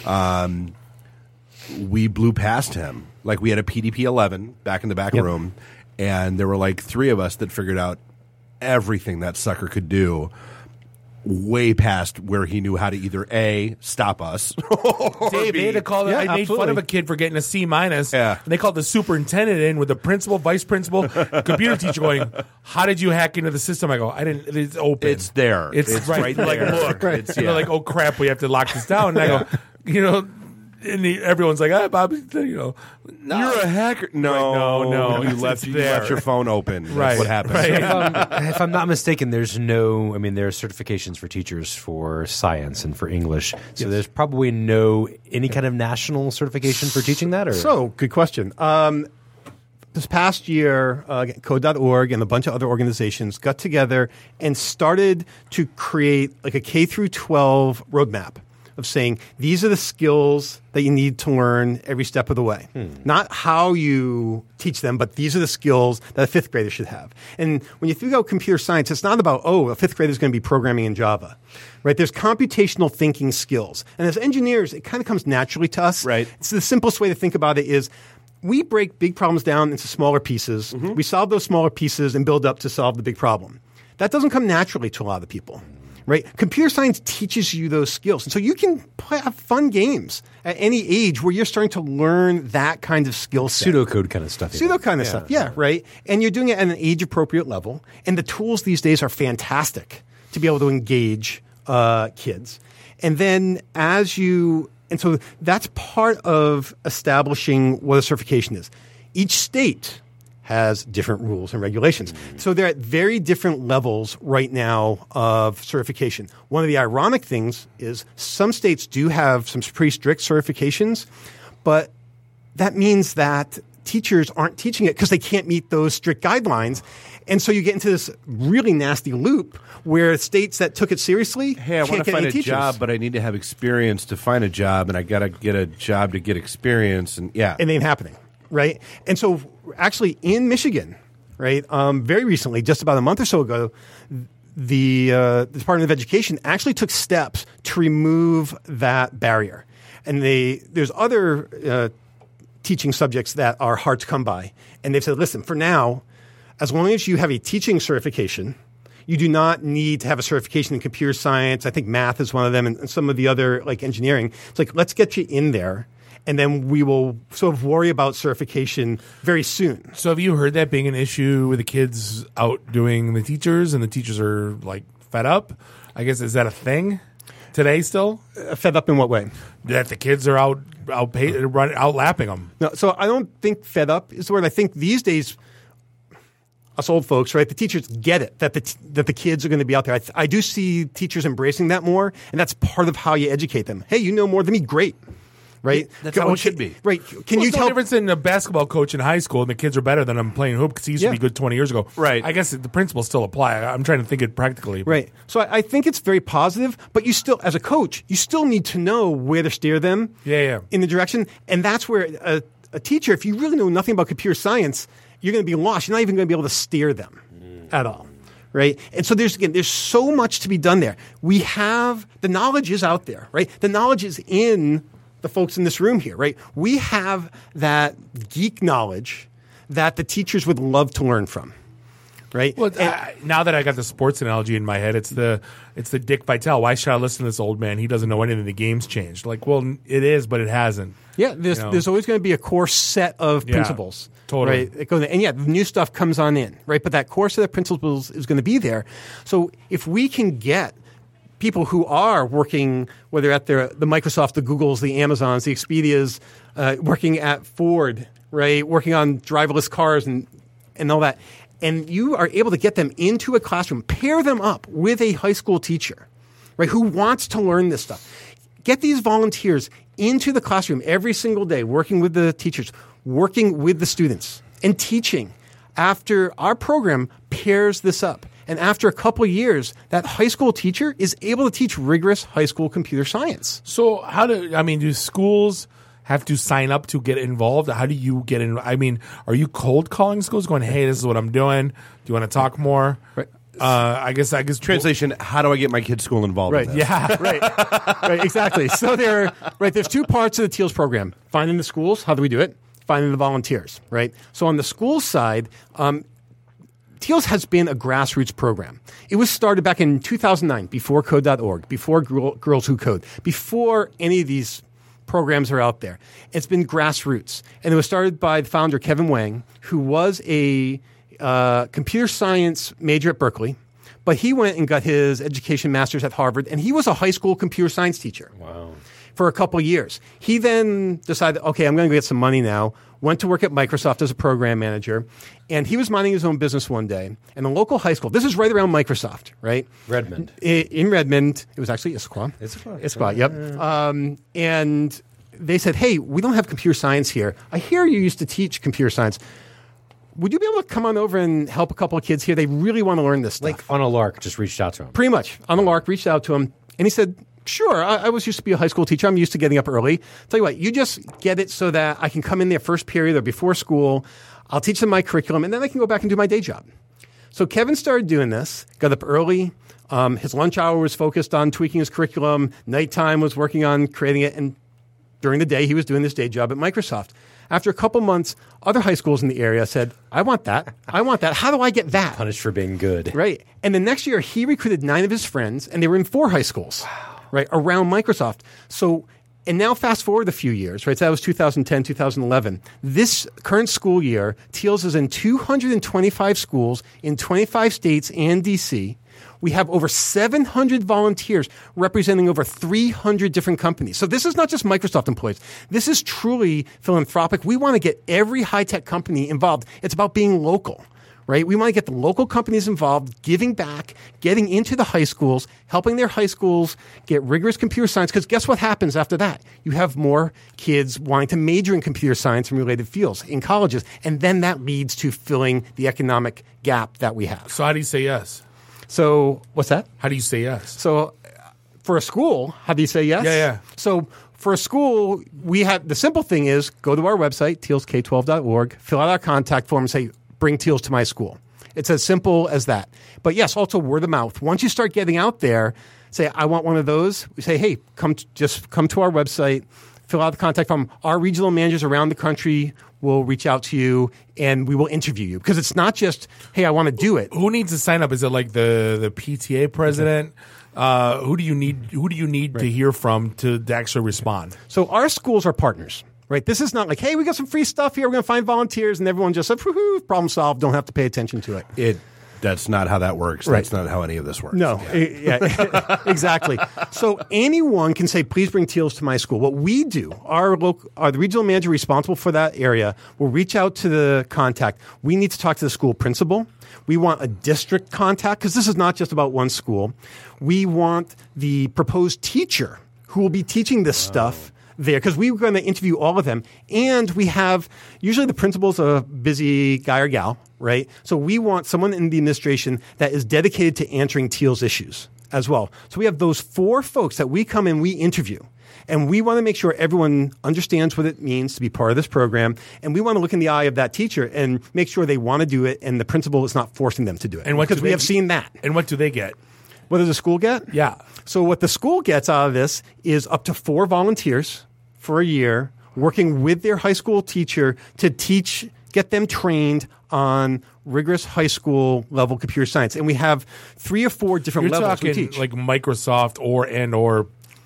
Um, we blew past him. Like we had a P D P eleven back in the back Yep. room, and there were like three of us that figured out everything that sucker could do. Way past where he knew how to either A, stop us, or Dave, B, they had to call. Yeah, I made fun absolutely. of a kid for getting a C minus. Yeah. And they called the superintendent in with the principal, vice principal, computer teacher going, "How did you hack into the system?" I go, "I didn't. It's open. It's there. It's, It's right, right Like, there. look. It's- And they're yeah. like, "Oh crap, we have to lock this down." And I go, you know. And the, everyone's like, "Ah, Bob, you know, no. You're a hacker." No, Like, no, no, You it's- left. it's You there. left your phone open. That's Right, what happened. right. if, I'm, if I'm not mistaken, there's no, I mean, there are certifications for teachers for science and for English. So there's probably no, any kind of national certification for teaching that? Or? So, good question. Um, this past year, uh, code dot org and a bunch of other organizations got together and started to create like a K through twelve roadmap of saying these are the skills that you need to learn every step of the way. Hmm. Not how you teach them, but these are the skills that a fifth grader should have. And when you think about computer science, it's not about, oh, a fifth grader is going to be programming in Java, right? There's computational thinking skills. And as engineers, it kind of comes naturally to us. Right. It's the simplest way to think about it is we break big problems down into smaller pieces. Mm-hmm. We solve those smaller pieces and build up to solve the big problem. That doesn't come naturally to a lot of people. Right? Computer science teaches you those skills. And so you can play, have fun games at any age where you're starting to learn that kind of skill set. Pseudocode kind of stuff. Pseudo kind of Yeah. stuff, yeah, right? And you're doing it at an age-appropriate level. And the tools these days are fantastic to be able to engage uh, kids. And then as you – and so that's part of establishing what a certification is. Each state – has different rules and regulations. So they're at very different levels right now of certification. One of the ironic things is some states do have some pretty strict certifications, but that means that teachers aren't teaching it because they can't meet those strict guidelines. And so you get into this really nasty loop where states that took it seriously Hey, I can't want to get find any a teachers. job, but I need to have experience to find a job, and I got to get a job to get experience. And yeah, It ain't happening, right? And so actually in Michigan, right? Um, very recently, just about a month or so ago, the, uh, the Department of Education actually took steps to remove that barrier. And they, there's other uh, teaching subjects that are hard to come by. And they've said, listen, for now, as long as you have a teaching certification, you do not need to have a certification in computer science. I think math is one of them, and, and some of the other, like engineering. It's like, let's get you in there, and then we will sort of worry about certification very soon. So have you heard that being an issue with the kids outdoing the teachers, and the teachers are like fed up? I guess, is that a thing today still? Uh, fed up in what way? That the kids are out out pay, run, outlapping them. No, so I don't think fed up is the word. I think these days, us old folks, right, the teachers get it, that the t- that the kids are going to be out there. I, th- I do see teachers embracing that more, and that's part of how you educate them. Hey, you know more than me? Great. Right? That's how it should be. Right. Can well, you it's tell? No difference in a basketball coach in high school and the kids are better than I'm playing hoop because he used Yeah. to be good twenty years ago. Right. I guess the principles still apply. I- I'm trying to think it practically. Right. So I, I think it's very positive, but you still, as a coach, you still need to know where to steer them Yeah, yeah. in the direction. And that's where a, a teacher, if you really know nothing about computer science, you're going to be lost. You're not even going to be able to steer them at all. Right. And so there's, again, there's so much to be done there. We have, the knowledge is out there, right? The knowledge is in the folks in this room here, right? We have that geek knowledge that the teachers would love to learn from, right? Well, I, now that I got the sports analogy in my head, it's the it's the Dick Vitale. Why should I listen to this old man? He doesn't know anything. The game's changed. Like, well, it is, but it hasn't. Yeah, there's You know? there's always going to be a core set of Yeah, principles. totally. Right? It goes, and yeah, the new stuff comes on in, right? But that core set of principles is going to be there. So if we can get people who are working, whether at their, the Microsoft, the Googles, the Amazons, the Expedias, uh, working at Ford, right, working on driverless cars and, and all that, and you are able to get them into a classroom, pair them up with a high school teacher, right, who wants to learn this stuff. Get these volunteers into the classroom every single day, working with the teachers, working with the students, and teaching. After our program pairs this up, and after a couple of years, that high school teacher is able to teach rigorous high school computer science. So how do, I mean, do schools have to sign up to get involved? How do you get in? I mean, are you cold calling schools going, hey, this is what I'm doing. Do you want to talk more? Right. Uh, I guess, I guess. Translation, how do I get my kid's school involved Right. in this? Yeah. right. Right. Exactly. So there, right. There's two parts of the TEALS program: finding the schools. How do we do it? Finding the volunteers. Right. So on the school side, um, TEALS has been a grassroots program. It was started back in two thousand nine, before code dot org, before Girl, Girls Who Code, before any of these programs are out there. It's been grassroots. And it was started by the founder, Kevin Wang, who was a uh, computer science major at Berkeley, but he went and got his education master's at Harvard, and he was a high school computer science teacher. Wow. For a couple of years. He then decided, okay, I'm going to get some money now, went to work at Microsoft as a program manager, and he was minding his own business one day, and the local high school, this is right around Microsoft, right? Redmond. I- In Redmond, it was actually Issaquah. Issaquah. Issaquah, yep. Um, and they said, hey, we don't have computer science here. I hear you used to teach computer science. Would you be able to come on over and help a couple of kids here? They really want to learn this stuff. Like on a lark, just reached out to him. Pretty much. On a lark, reached out to him, and he said, sure, I, I was used to be a high school teacher. I'm used to getting up early. Tell you what, you just get it so that I can come in there first period or before school. I'll teach them my curriculum, and then I can go back and do my day job. So Kevin started doing this, got up early. Um, his lunch hour was focused on tweaking his curriculum. Nighttime was working on creating it, and during the day, he was doing this day job at Microsoft. After a couple months, other high schools in the area said, I want that. I want that. How do I get that? Punished for being good. Right. And the next year, he recruited nine of his friends, and they were in four high schools. Wow. Right, around Microsoft. So, and now fast forward a few years, right? So that was two thousand ten, two thousand eleven. This current school year, TEALS is in two hundred twenty-five schools in twenty-five states and D C. We have over seven hundred volunteers representing over three hundred different companies. So this is not just Microsoft employees. This is truly philanthropic. We want to get every high-tech company involved. It's about being local. Right? We want to get the local companies involved, giving back, getting into the high schools, helping their high schools get rigorous computer science. Because guess what happens after that? You have more kids wanting to major in computer science and related fields in colleges. And then that leads to filling the economic gap that we have. So how do you say yes? So what's that? How do you say yes? So for a school, how do you say yes? Yeah, yeah. So for a school, we have the simple thing is go to our website, teals k twelve dot org, fill out our contact form and say, bring Teals to my school. It's as simple as that. But yes, also word of mouth. Once you start getting out there, say, I want one of those. We say, hey, come t- just come to our website, fill out the contact form. Our regional managers around the country will reach out to you, and we will interview you. Because it's not just, hey, I want to do it. Who needs to sign up? Is it like the, the P T A president? Uh, who do you need? Who do you need right. to hear from to, to actually respond? So our schools are partners, right? This is not like, hey, we got some free stuff here. We're going to find volunteers, and everyone just said, problem solved. Don't have to pay attention to it. It that's not how that works. Right. That's not how any of this works. No, yeah, yeah exactly. So anyone can say, please bring Teals to my school. What we do, our local, our the regional manager responsible for that area will reach out to the contact. We need to talk to the school principal. We want a district contact because this is not just about one school. We want the proposed teacher who will be teaching this stuff there because we were going to interview all of them. And we have usually the principal's a busy guy or gal, right? So we want someone in the administration that is dedicated to answering Teals issues as well. So we have those four folks that we come and we interview. And we want to make sure everyone understands what it means to be part of this program. And we want to look in the eye of that teacher and make sure they want to do it and the principal is not forcing them to do it. And what because we have seen that. And what do they get? What does the school get? Yeah. So what the school gets out of this is up to four volunteers for a year working with their high school teacher to teach, get them trained on rigorous high school level computer science. And we have three or four different You're levels talking we teach. Like Microsoft or and or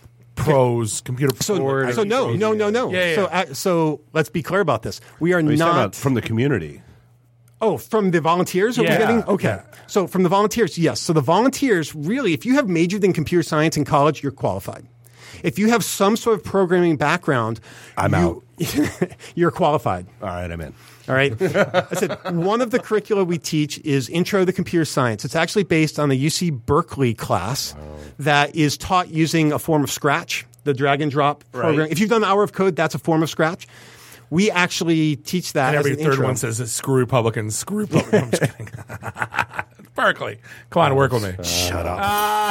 pros, computer so, pros. So no, no, no, no. Yeah, yeah. So, uh, so let's be clear about this. We are, are you not from the community. Oh, from the volunteers? Are yeah. we getting? Okay. Yeah. So from the volunteers, yes. So the volunteers, really, if you have majored in computer science in college, you're qualified. If you have some sort of programming background, I'm you, out. You're qualified. All right, I'm in. All right. I said one of the curricula we teach is Intro to Computer Science. It's actually based on the U C Berkeley class oh. that is taught using a form of Scratch, the drag and drop program. Right. If you've done the Hour of Code, that's a form of Scratch. We actually teach that. And every as an third intro. one says screw Republicans, screw Republicans. I'm just kidding. Berkeley, come on, work with me. Uh, Shut up. Ah,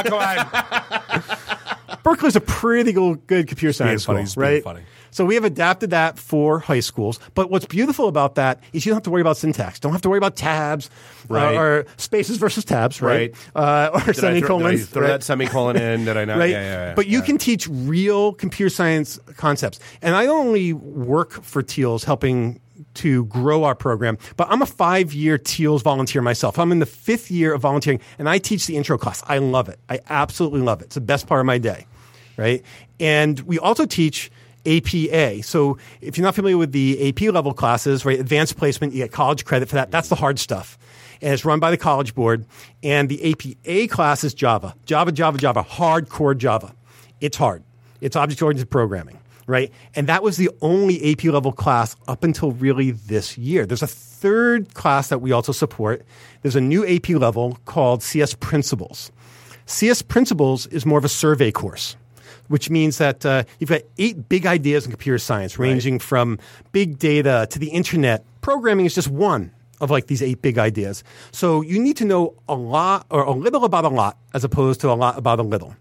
come on. Berkeley's a pretty good computer science school, funny, right? funny. So we have adapted that for high schools. But what's beautiful about that is you don't have to worry about syntax. Don't have to worry about tabs right. uh, or spaces versus tabs, right? right. Uh, or did semicolons. I throw, did I throw right? that semicolon in? Did I not? Right? Yeah, yeah, yeah, but you yeah. can teach real computer science concepts. And I don't only work for Teals helping to grow our program, but I'm a five-year Teals volunteer myself. I'm in the fifth year of volunteering, and I teach the intro class. I love it. I absolutely love it. It's the best part of my day, right? And we also teach A P A. So if you're not familiar with the A P level classes, right, advanced placement, you get college credit for that. That's the hard stuff. And it's run by the College Board. And the A P A class is Java. Java, Java, Java, hardcore Java. It's hard. It's object-oriented programming, right? And that was the only A P level class up until really this year. There's a third class that we also support. There's a new A P level called C S Principles. C S Principles is more of a survey course, which means that uh, you've got eight big ideas in computer science, ranging right. from big data to the internet. Programming is just one of like these eight big ideas. So you need to know a lot or a little about a lot as opposed to a lot about a little.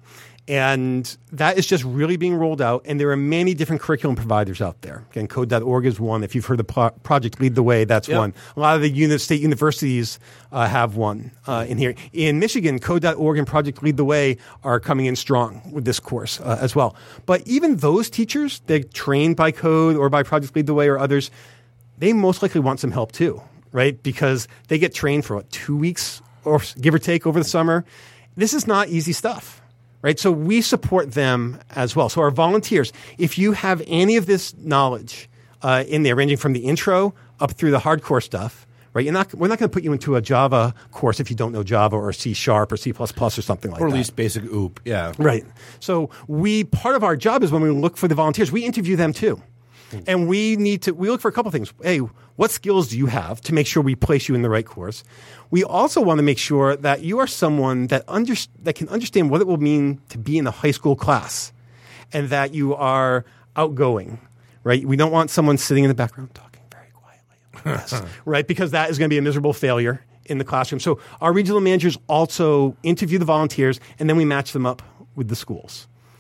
And that is just really being rolled out. And there are many different curriculum providers out there. Again, code dot org is one. If you've heard the pro- project Lead the Way, that's yep. one. A lot of the uni- state universities uh, have one uh, in here. In Michigan, code dot org and Project Lead the Way are coming in strong with this course uh, as well. But even those teachers, they're trained by Code or by Project Lead the Way or others, they most likely want some help too, right? Because they get trained for what, two weeks or give or take over the summer. This is not easy stuff. Right, so we support them as well. So our volunteers, if you have any of this knowledge uh, in there, ranging from the intro up through the hardcore stuff, right? You're not, we're not going to put you into a Java course if you don't know Java or C Sharp or C plus plus or something like that. Or at least basic O O P, yeah. Right. So we part of our job is when we look for the volunteers, we interview them too. And we need to, we look for a couple of things. Hey, what skills do you have to make sure we place you in the right course? We also want to make sure that you are someone that under, that can understand what it will mean to be in a high school class and that you are outgoing, right? We don't want someone sitting in the background talking very quietly, right? Because that is going to be a miserable failure in the classroom. So our regional managers also interview the volunteers and then we match them up with the schools.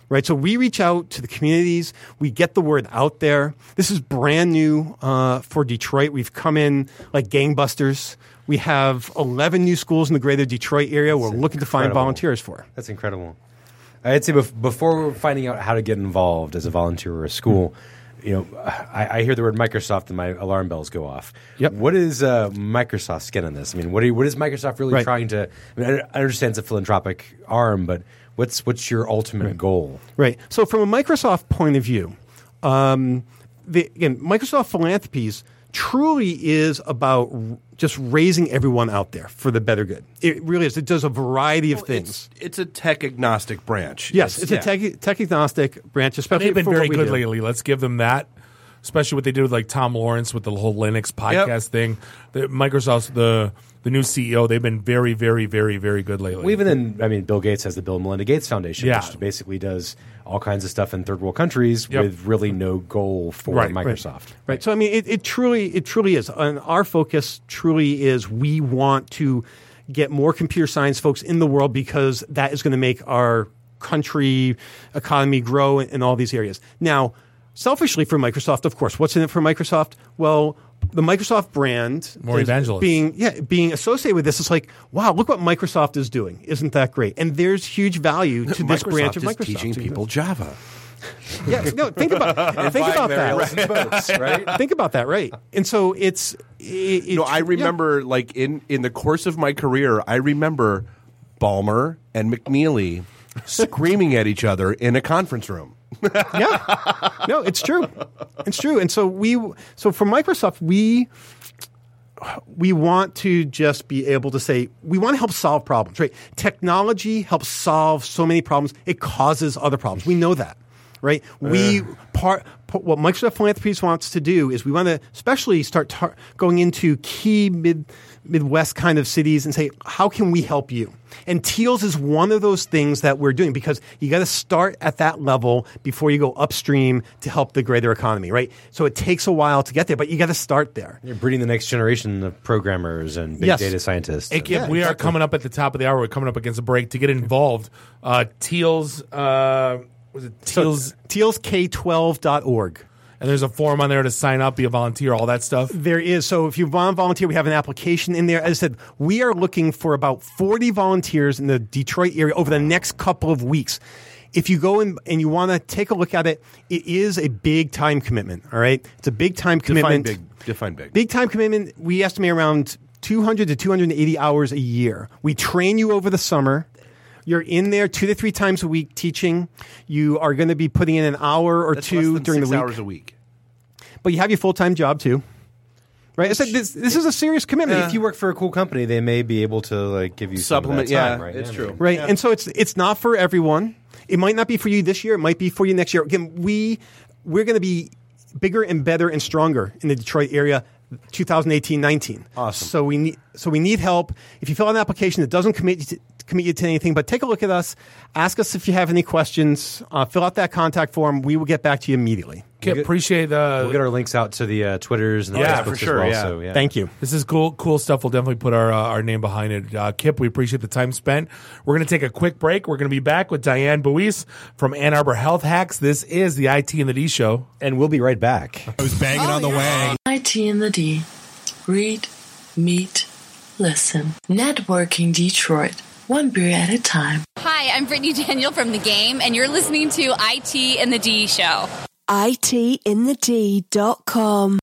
right? So we reach out to the communities. We get the word out there. This is brand new uh, for Detroit. We've come in like gangbusters. We have eleven new schools in the greater Detroit area we're looking to find volunteers for. That's incredible. I'd say bef- before finding out how to get involved as a volunteer or a school, you know, I, I hear the word Microsoft and my alarm bells go off. Yep. What is uh, Microsoft's skin in this? I mean, what, are you, what is Microsoft really Right. trying to? I mean, I, I understand it's a philanthropic arm, but what's what's your ultimate Right. goal? Right. So from a Microsoft point of view, um, the, again, Microsoft Philanthropies truly is about r- just raising everyone out there for the better good. It really is. It does a variety of Well, things. It's, it's a tech agnostic branch. Yes, it's, yeah. a tech, tech agnostic branch, especially They've been for very what we good do. lately. Let's give them that. Especially what they did with like Tom Lawrence with the whole Linux podcast thing. The, Microsoft's the the new C E O. They've been very, very, very, very good lately. Well, even in, I mean, Bill Gates has the Bill and Melinda Gates Foundation, Yeah. which basically does all kinds of stuff in third world countries Yep. with really no goal for Right, Microsoft. Right. right. So I mean, it, it truly, it truly is. And our focus truly is we want to get more computer science folks in the world because that is going to make our country economy grow in, in all these areas. Now, selfishly for Microsoft, of course, what's in it for Microsoft? Well, the Microsoft brand More is evangelists. being yeah being associated with this is like, wow, look what Microsoft is doing. Isn't that great? And there's huge value to this Microsoft branch of is Microsoft. teaching people Java. Yeah, no, think about And think buying about their that. own boats, right? Think about that, right? And so it's. It, it, No, I remember, like in in the course of my career, I remember Ballmer and McNeely screaming at each other in a conference room. yeah, no, it's true. It's true. And so we, so for Microsoft, we we want to just be able to say we want to help solve problems. Right? Technology helps solve so many problems. It causes other problems. We know that. Right? We part, part what Microsoft Philanthropies wants to do is we want to especially start tar- going into key mid Midwest kind of cities and say, how can we help you? And Teals is one of those things that we're doing because you got to start at that level before you go upstream to help the greater economy, right? So it takes a while to get there, but you got to start there. You're breeding the next generation of programmers and big Yes. data scientists. Hey, Kip, Yeah, we exactly. are coming up at the top of the hour. We're coming up against a break to get involved. Uh, Teals, uh, was it Teals? So, teals k twelve dot org. And there's a form on there to sign up, be a volunteer, all that stuff. There is. So if you want to volunteer, we have an application in there. As I said, we are looking for about forty volunteers in the Detroit area over the next couple of weeks. If you go in and you want to take a look at it, it is a big time commitment. All right. It's a big time commitment. Define big. Define big. Big time commitment. We estimate around two hundred to two hundred eighty hours a year. We train you over the summer. You're in there two to three times a week teaching. You are going to be putting in an hour or That's two less than during six the week. hours a week. But you have your full time job too, right? I said this. This is a serious commitment. If you work for a cool company, they may be able to like give you Supplement, some of that yeah, time, right? it's true. Right, Yeah. and so it's it's not for everyone. It might not be for you this year. It might be for you next year. Again, we we're going to be bigger and better and stronger in the Detroit area, twenty eighteen nineteen. Awesome. So we need so we need help. If you fill out an application that doesn't commit you to, commit you to anything, but take a look at us. Ask us if you have any questions. Uh, fill out that contact form. We will get back to you immediately. Kip, appreciate the. We'll get our links out to the uh, Twitters and the Yeah, Facebooks for as sure, well. yeah. So, yeah. Thank you. This is cool, cool stuff. We'll definitely put our uh, our name behind it. Uh, Kip, we appreciate the time spent. We're going to take a quick break. We're going to be back with Diane Buis from Ann Arbor Health Hacks. This is the I T and the D Show. And we'll be right back. I was banging on the wang. I T and the D. Read, meet, listen. Networking Detroit. One beer at a time. Hi, I'm Brittany Daniel from The Game, and you're listening to I T and the D Show. I T in the D dot com.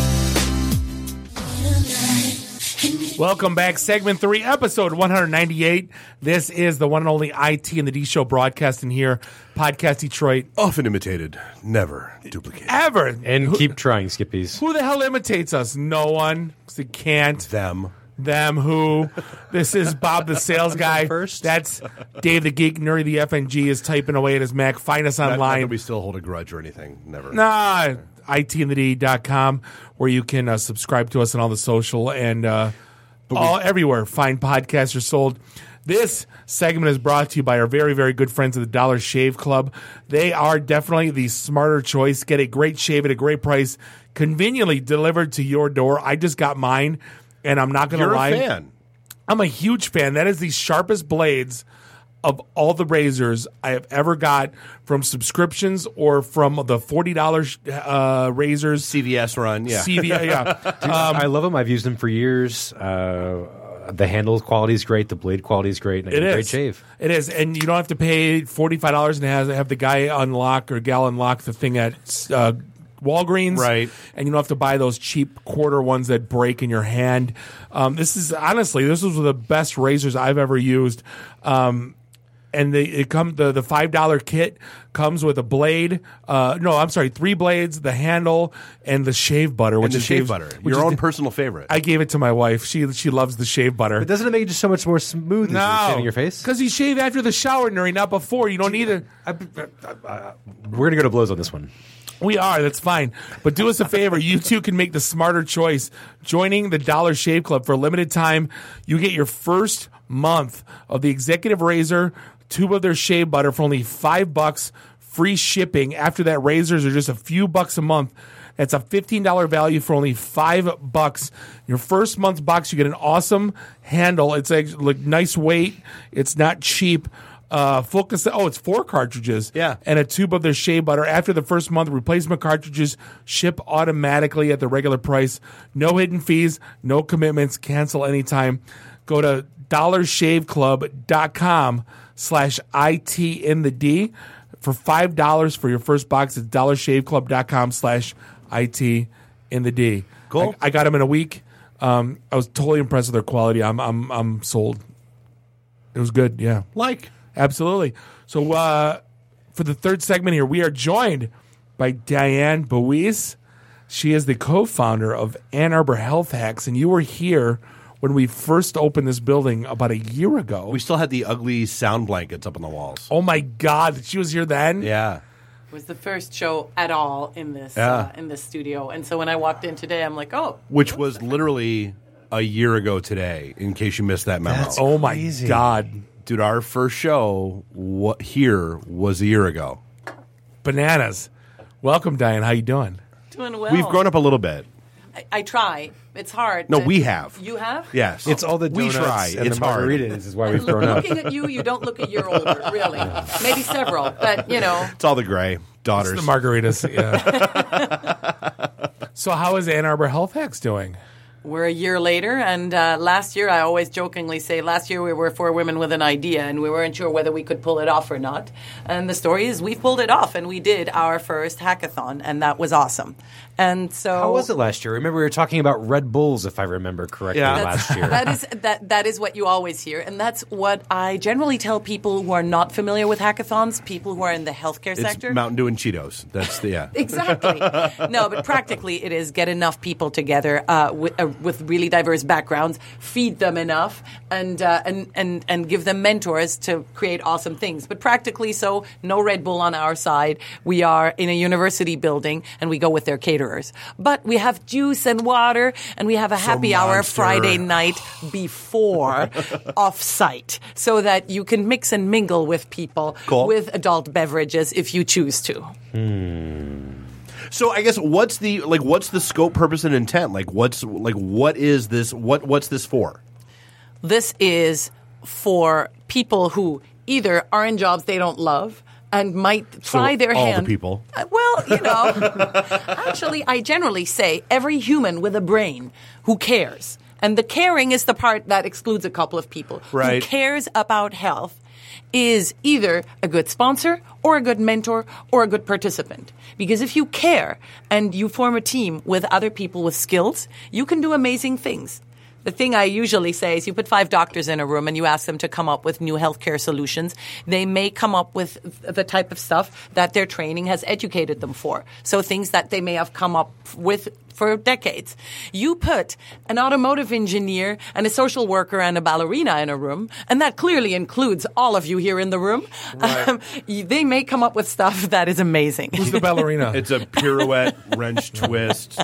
Welcome back. Segment three, episode one ninety-eight. This is the one and only I T and the D Show broadcasting here. Podcast Detroit. Often imitated, never duplicated. Ever. And keep trying, Skippies. Who the hell imitates us? No one. 'Cause they can't. Them. Them who? This is Bob the sales guy. First. That's Dave the Geek. Nuri the F N G is typing away at his Mac. Find us Not, not online. that we still hold a grudge or anything. Never. Nah, I T and the D dot com, where you can uh, subscribe to us on all the social and uh, all everywhere. Fine podcasts are sold. This segment is brought to you by our very, very good friends at the Dollar Shave Club. They are definitely the smarter choice. Get a great shave at a great price, conveniently delivered to your door. I just got mine, and I'm not going to You're lie. a fan. I'm a huge fan. That is the sharpest blades of all the razors I have ever got from subscriptions or from the forty dollars uh, razors. C V S run, yeah. C V S, yeah. Dude, um, I love them. I've used them for years. Uh, the handle quality is great. The blade quality is great. And it a is. Great shave. It is. And you don't have to pay forty-five dollars and have, have the guy unlock or gal unlock the thing at uh, Walgreens. Right. And you don't have to buy those cheap quarter ones that break in your hand. Um, this is, honestly, this was the best razors I've ever used. Um, and they, it come the, the five dollar kit comes with a blade. Uh, no, I'm sorry, three blades, the handle, and the shave butter. Which and the is shave Dave's- butter. which Your is own the- personal favorite. I gave it to my wife. She she loves the shave butter. But doesn't it make it just so much more smooth as you're No, shaving your face? because you shave after the shower, Nuri, not before. You don't need it. We're going to go to blows on this one. We are. That's fine. But do us a favor. You too can make the smarter choice. Joining the Dollar Shave Club for a limited time, you get your first month of the Executive Razor tube of their shave butter for only five bucks, free shipping. After that, razors are just a few bucks a month. That's a fifteen dollar value for only five bucks. Your first month's box, you get an awesome handle. It's like, like nice weight. It's not cheap. Uh, focus. Oh, it's four cartridges. Yeah. And a tube of their shea butter. After the first month, replacement cartridges ship automatically at the regular price. No hidden fees, no commitments. Cancel anytime. Go to dollarshaveclub.com slash IT in the D for five dollars for your first box. It's dollarshaveclub.com slash IT in the D. Cool. I, I got them in a week. Um, I was totally impressed with their quality. I'm, I'm, I'm sold. It was good. Yeah. Like. Absolutely. So uh, for the third segment here, we are joined by Diane Bois. She is the co-founder of Ann Arbor Health Hacks, and you were here when we first opened this building about a year ago. We still had the ugly sound blankets up on the walls. Oh, my God. She was here then? Yeah. It was the first show at all in this Yeah. uh, in this studio. And so when I walked in today, I'm like, oh. Which was literally a year ago today, in case you missed that memo. That's Oh, my crazy. God. Dude, our first show what here was a year ago. Bananas. Welcome, Diane. How you doing? Doing well. We've grown up a little bit. I, I try. It's hard. No, to- we have. You have? Yes. It's all the We donuts try. and It's the hard. margaritas is why we've And grown up. looking at you, you don't look a year older, really. Maybe several, but, you know. It's all the gray. Daughters. It's the margaritas. Yeah. So how is Ann Arbor Health Hacks doing? We're a year later, and uh, last year, I always jokingly say, last year we were four women with an idea, and we weren't sure whether we could pull it off or not. And the story is we pulled it off, and we did our first hackathon, and that was awesome. And so, How was it last year? Remember, we were talking about Red Bulls, if I remember correctly, That's- last year. That is that that is what you always hear, and that's what I generally tell people who are not familiar with hackathons, people who are in the healthcare It's sector. Mountain Dew and Cheetos. That's the, yeah. Exactly. No, but practically it is get enough people together uh, with, uh, with really diverse backgrounds, feed them enough, and, uh, and and and give them mentors to create awesome things. But practically, so no Red Bull on our side. We are in a university building, and we go with their caterers. But we have juice and water, and we have a happy hour Monster. Friday night before off-site, so that you can mix and mingle with people Cool. with adult beverages if you choose to. So I guess what's the like what's the scope, purpose, and intent? Like what's like what is this what what's this for? This is for people who either are in jobs they don't love and might try So their all hand. the people. Uh, well, you know, actually, I generally say every human with a brain who cares. And the caring is the part that excludes a couple of people. Right. Who cares about health is either a good sponsor or a good mentor or a good participant. Because if you care and you form a team with other people with skills, you can do amazing things. The thing I usually say is you put five doctors in a room and you ask them to come up with new healthcare solutions. They may come up with the type of stuff that their training has educated them for. So things that they may have come up with for decades. You put an automotive engineer and a social worker and a ballerina in a room, and that clearly includes all of you here in the room. Right. Um, they may come up with stuff that is amazing. Who's the ballerina? It's a pirouette, wrench twist,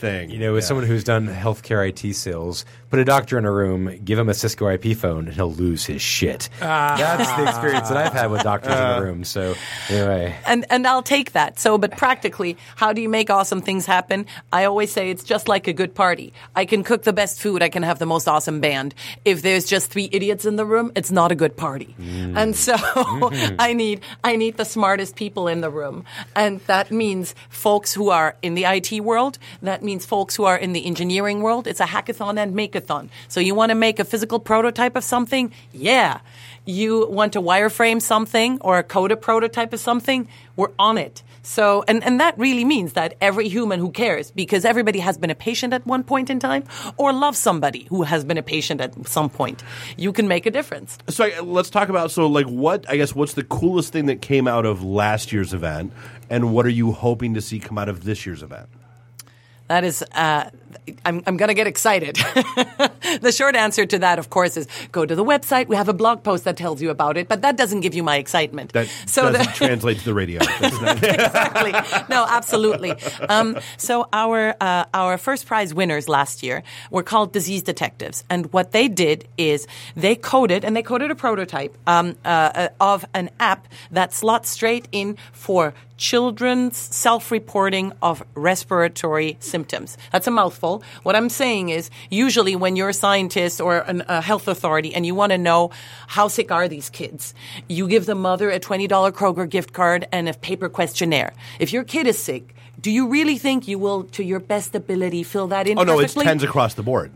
thing. You know, as Yeah. someone who's done healthcare I T sales, put a doctor in a room, give him a Cisco I P phone, and he'll lose his shit. Ah. That's the experience that I've had with doctors in the room. So anyway. And and I'll take that. So, but practically, how do you make awesome things happen? I always say it's just like a good party. I can cook the best food. I can have the most awesome band. If there's just three idiots in the room, it's not a good party. Mm. And so I need I need the smartest people in the room. And that means folks who are in the I T world. That means folks who are in the engineering world. It's a hackathon and make-a-thon. So you want to make a physical prototype of something? Yeah. You want to wireframe something or code a prototype of something? We're on it. So, and, and that really means that every human who cares, because everybody has been a patient at one point in time or loves somebody who has been a patient at some point, you can make a difference. So I, let's talk about, so like what, I guess, what's the coolest thing that came out of last year's event, and what are you hoping to see come out of this year's event? That is, uh, I'm, I'm going to get excited. The short answer to that, of course, is go to the website. We have a blog post that tells you about it, but that doesn't give you my excitement. That so doesn't the, translate to the radio. That's not- exactly. No, absolutely. Um, so our uh, our first prize winners last year were called Disease Detectives, and what they did is they coded and they coded a prototype um, uh, of an app that slots straight in for children's self-reporting of respiratory symptoms. That's a mouthful. What I'm saying is, usually when you're a scientist or an, a health authority and you want to know how sick are these kids, you give the mother a twenty dollars Kroger gift card and a paper questionnaire. If your kid is sick, do you really think you will, to your best ability, fill that in oh, no, perfectly? it's tens across the board.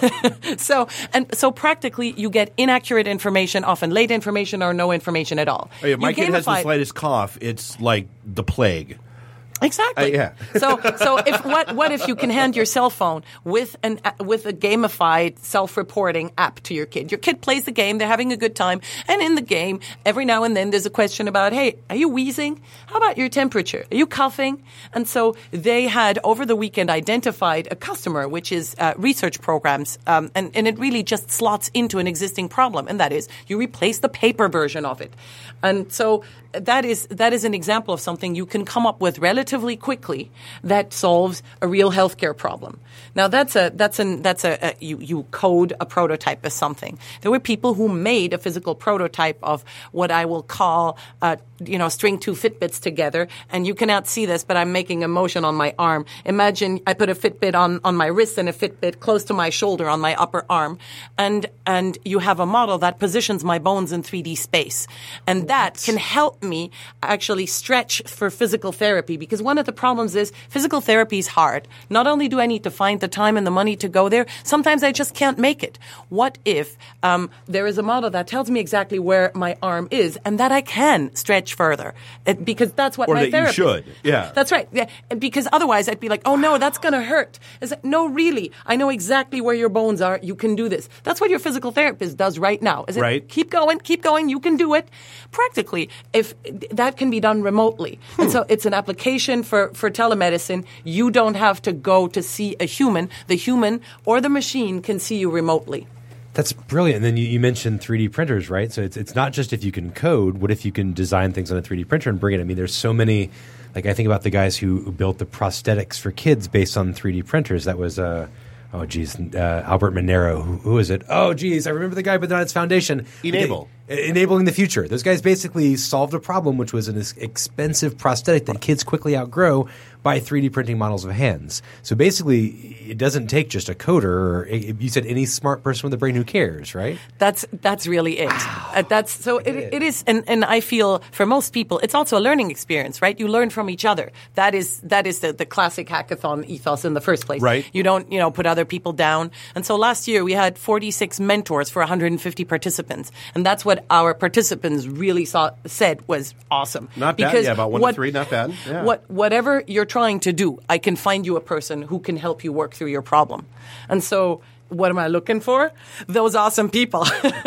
So, and so practically, you get inaccurate information, often late information or no information at all. Oh, yeah, my You kid has the gamify- slightest cough. It's like the plague. Exactly. Uh, yeah. so, so if what what if you can hand your cell phone with an with a gamified self-reporting app to your kid? Your kid plays the game, they're having a good time, and in the game, every now and then there's a question about, hey, are you wheezing? How about your temperature? Are you coughing? And so they had over the weekend identified a customer, which is uh, research programs, um, and and it really just slots into an existing problem, and that is you replace the paper version of it, and so that is that is an example of something you can come up with relatively relatively quickly that solves a real healthcare problem. Now that's a that's an that's a, a you you code a prototype of something. There were people who made a physical prototype of what I will call uh, you know string two Fitbits together, and you cannot see this, but I'm making a motion on my arm. Imagine I put a Fitbit on on my wrist and a Fitbit close to my shoulder on my upper arm, and and you have a model that positions my bones in three D space, and that can help me actually stretch for physical therapy. Because one of the problems is physical therapy is hard. Not only do I need to find the time and the money to go there, sometimes I just can't make it. What if um, there is a model that tells me exactly where my arm is and that I can stretch further? It, because that's what or my that you therapist... should. Yeah. That's right. Yeah. Because otherwise I'd be like, oh no, that's going to hurt. It's like, no, really, I know exactly where your bones are. You can do this. That's what your physical therapist does right now. Is it, right. Keep going, keep going. You can do it. Practically, if that can be done remotely. Hmm. And so it's an application for, for telemedicine. You don't have to go to see a human. The human or the machine can see you remotely. That's brilliant. And then you, you mentioned three D printers, right? So it's it's not just if you can code. What if you can design things on a three D printer and bring it? I mean, there's so many. Like I think about the guys who, who built the prosthetics for kids based on three D printers. That was uh, oh geez, uh, Albert Monero. Who, who is it? Oh geez, I remember the guy, but not its foundation. Enable. Okay, enabling the future. Those guys basically solved a problem, which was an expensive prosthetic that kids quickly outgrow by three D printing models of hands. So basically, it doesn't take just a coder, or you said any smart person with a brain who cares, right? That's that's really it. Uh, that's so it, it is, and, and I feel for most people, it's also a learning experience, right? You learn from each other. That is that is the, the classic hackathon ethos in the first place. Right. You don't you know put other people down. And so last year we had forty-six mentors for one hundred fifty participants, and that's what our participants really saw said was awesome. Not bad. Because Yeah, about one what, to three. Not bad. Yeah. What whatever you're trying to do, I can find you a person who can help you work through your problem. And so what am I looking for? Those awesome people.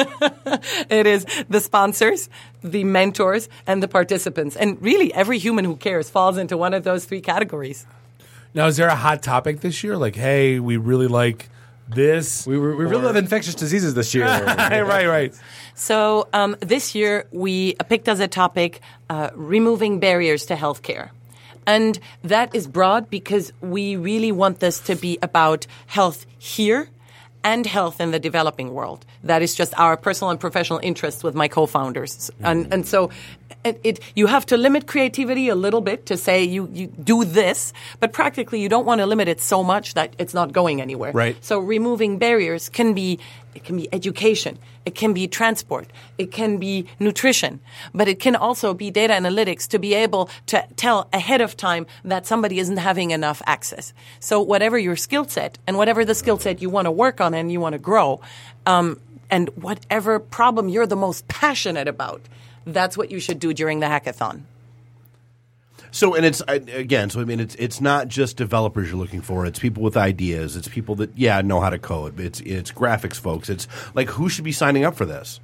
It is the sponsors, the mentors, and the participants. And really, every human who cares falls into one of those three categories. Now, is there a hot topic this year? Like, hey, we really like this. We, we really love infectious diseases this year. right, right. So um, this year, we picked as a topic uh, removing barriers to healthcare. And that is broad because we really want this to be about health here and health in the developing world. That is just our personal and professional interests with my co-founders. Mm-hmm. And and so it, it you have to limit creativity a little bit to say you, you do this, but practically you don't want to limit it so much that it's not going anywhere. Right. So removing barriers can be it can be education, it can be transport, it can be nutrition, but it can also be data analytics to be able to tell ahead of time that somebody isn't having enough access. So whatever your skill set and whatever the skill set you want to work on and you want to grow, um, and whatever problem you're the most passionate about, that's what you should do during the hackathon. So, and it's, again, so I mean, it's it's not just developers you're looking for. It's people with ideas. It's people that, yeah, know how to code. It's it's graphics folks. It's like, who should be signing up for this?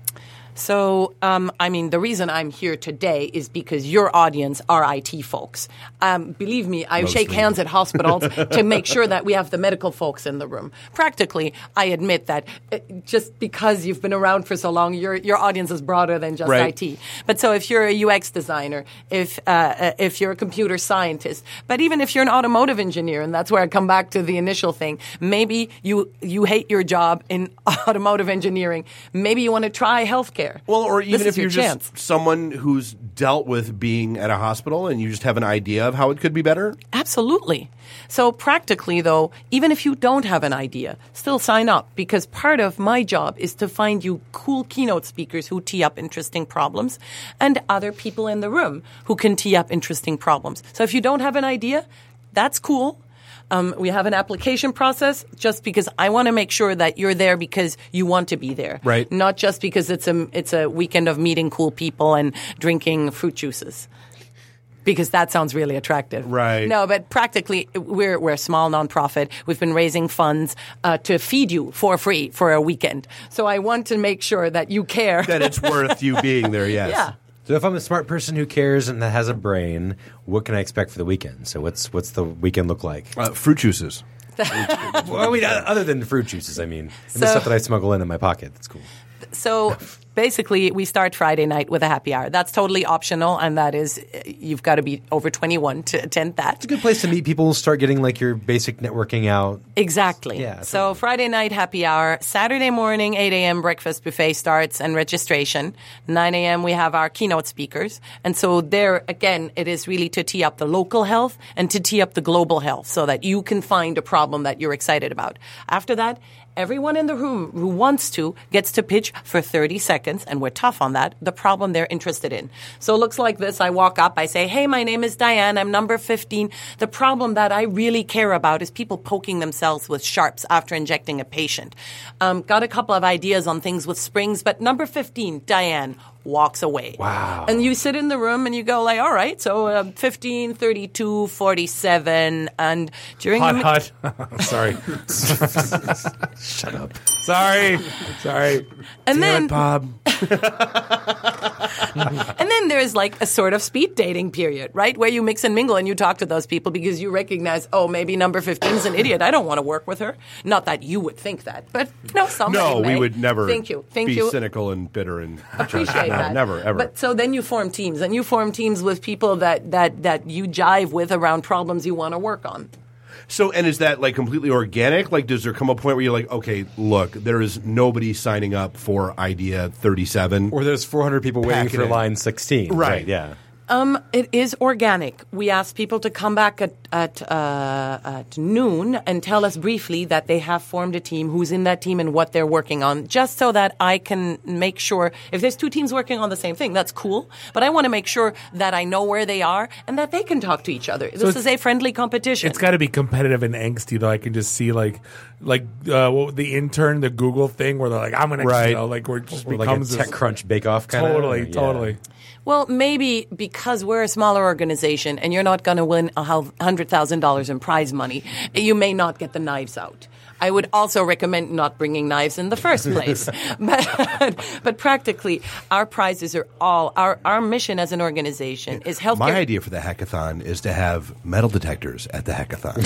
So, um, I mean, the reason I'm here today is because your audience are I T folks. Um, believe me, I Mostly. shake hands at hospitals to make sure that we have the medical folks in the room. Practically, I admit that uh, just because you've been around for so long, your your audience is broader than just Right. I T. But so if you're a U X designer, if uh, if you're a computer scientist, but even if you're an automotive engineer, and that's where I come back to the initial thing, maybe you you hate your job in automotive engineering. Maybe you want to try healthcare. Well, or even This if is your you're just chance. someone who's dealt with being at a hospital and you just have an idea of how it could be better. Absolutely. So practically, though, even if you don't have an idea, still sign up, because part of my job is to find you cool keynote speakers who tee up interesting problems and other people in the room who can tee up interesting problems. So if you don't have an idea, that's cool. Um, we have an application process just because I want to make sure that you're there because you want to be there. Right. Not just because it's a, it's a weekend of meeting cool people and drinking fruit juices. Because that sounds really attractive. Right. No, but practically, we're, we're a small nonprofit. We've been raising funds uh, to feed you for free for a weekend. So I want to make sure that you care. That it's worth you being there, yes. Yeah. So if I'm a smart person who cares and that has a brain, what can I expect for the weekend? So what's what's the weekend look like? Uh, fruit juices. Well, I mean, other than fruit juices, I mean, and So- the stuff that I smuggle in in my pocket. That's cool. So basically, we start Friday night with a happy hour. That's totally optional, and that is, you've got to be over twenty-one to attend that. It's a good place to meet people, start getting like your basic networking out. Exactly. Yeah, So Friday night happy hour. Saturday morning, eight a.m. breakfast buffet starts and registration. nine a.m. we have our keynote speakers. And so there, again, it is really to tee up the local health and to tee up the global health so that you can find a problem that you're excited about. After that, everyone in the room who wants to gets to pitch for thirty seconds, and we're tough on that, the problem they're interested in. So it looks like this. I walk up, I say, hey, my name is Diane, I'm number fifteen. The problem that I really care about is people poking themselves with sharps after injecting a patient. Um, got a couple of ideas on things with springs, but number fifteen, Diane, walks away. Wow. And you sit in the room and you go like, all right, so uh, fifteen, thirty-two, forty-seven, and during Hot, the... hot. Sorry. Shut up. Sorry. Sorry. And Damn then- it, Bob. And then there's like a sort of speed dating period, right? Where you mix and mingle and you talk to those people because you recognize, oh, maybe number fifteen is an idiot. I don't want to work with her. Not that you would think that, but you know, somebody No, we may. would never Thank you. Thank be you. cynical and bitter and Appreciate no, that. Never, ever. But so then you form teams, and you form teams with people that, that, that you jive with around problems you want to work on. So, and is that like completely organic? Like, does there come a point where you're like, okay, look, there is nobody signing up for idea thirty-seven? Or there's four hundred people waiting Pack it for in. line sixteen. Right. Yeah. Um, it is organic. We ask people to come back at at, uh, at noon and tell us briefly that they have formed a team, who's in that team, and what they're working on, just so that I can make sure if there's two teams working on the same thing, that's cool. But I want to make sure that I know where they are and that they can talk to each other. So This it's- is a friendly competition. It's got to be competitive and angsty, though. I can just see like, like uh, what, the intern, the Google thing, where they're like, "I'm gonna," Right. you know, like where it just Or like becomes a this- TechCrunch bake-off kind of. Totally, totally. Well, maybe because we're a smaller organization and you're not going to win one hundred thousand dollars in prize money, you may not get the knives out. I would also recommend not bringing knives in the first place. but, but practically, our prizes are all, our, our mission as an organization is healthcare. My idea for the hackathon is to have metal detectors at the hackathon.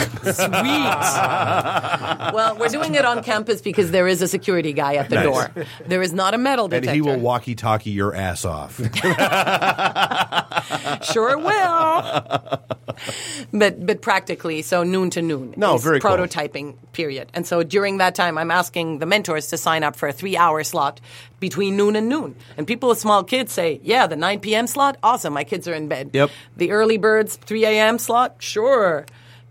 Sweet. Well, we're doing it on campus because there is a security guy at the Nice. door. There is not a metal And detector. he will walkie-talkie your ass off. Sure will. But but practically, so noon to noon No, is very cool. prototyping period. And so during that time, I'm asking the mentors to sign up for a three-hour slot between noon and noon. And people with small kids say, yeah, the nine p.m. slot, awesome, my kids are in bed. Yep. The early birds, three a.m. slot, sure.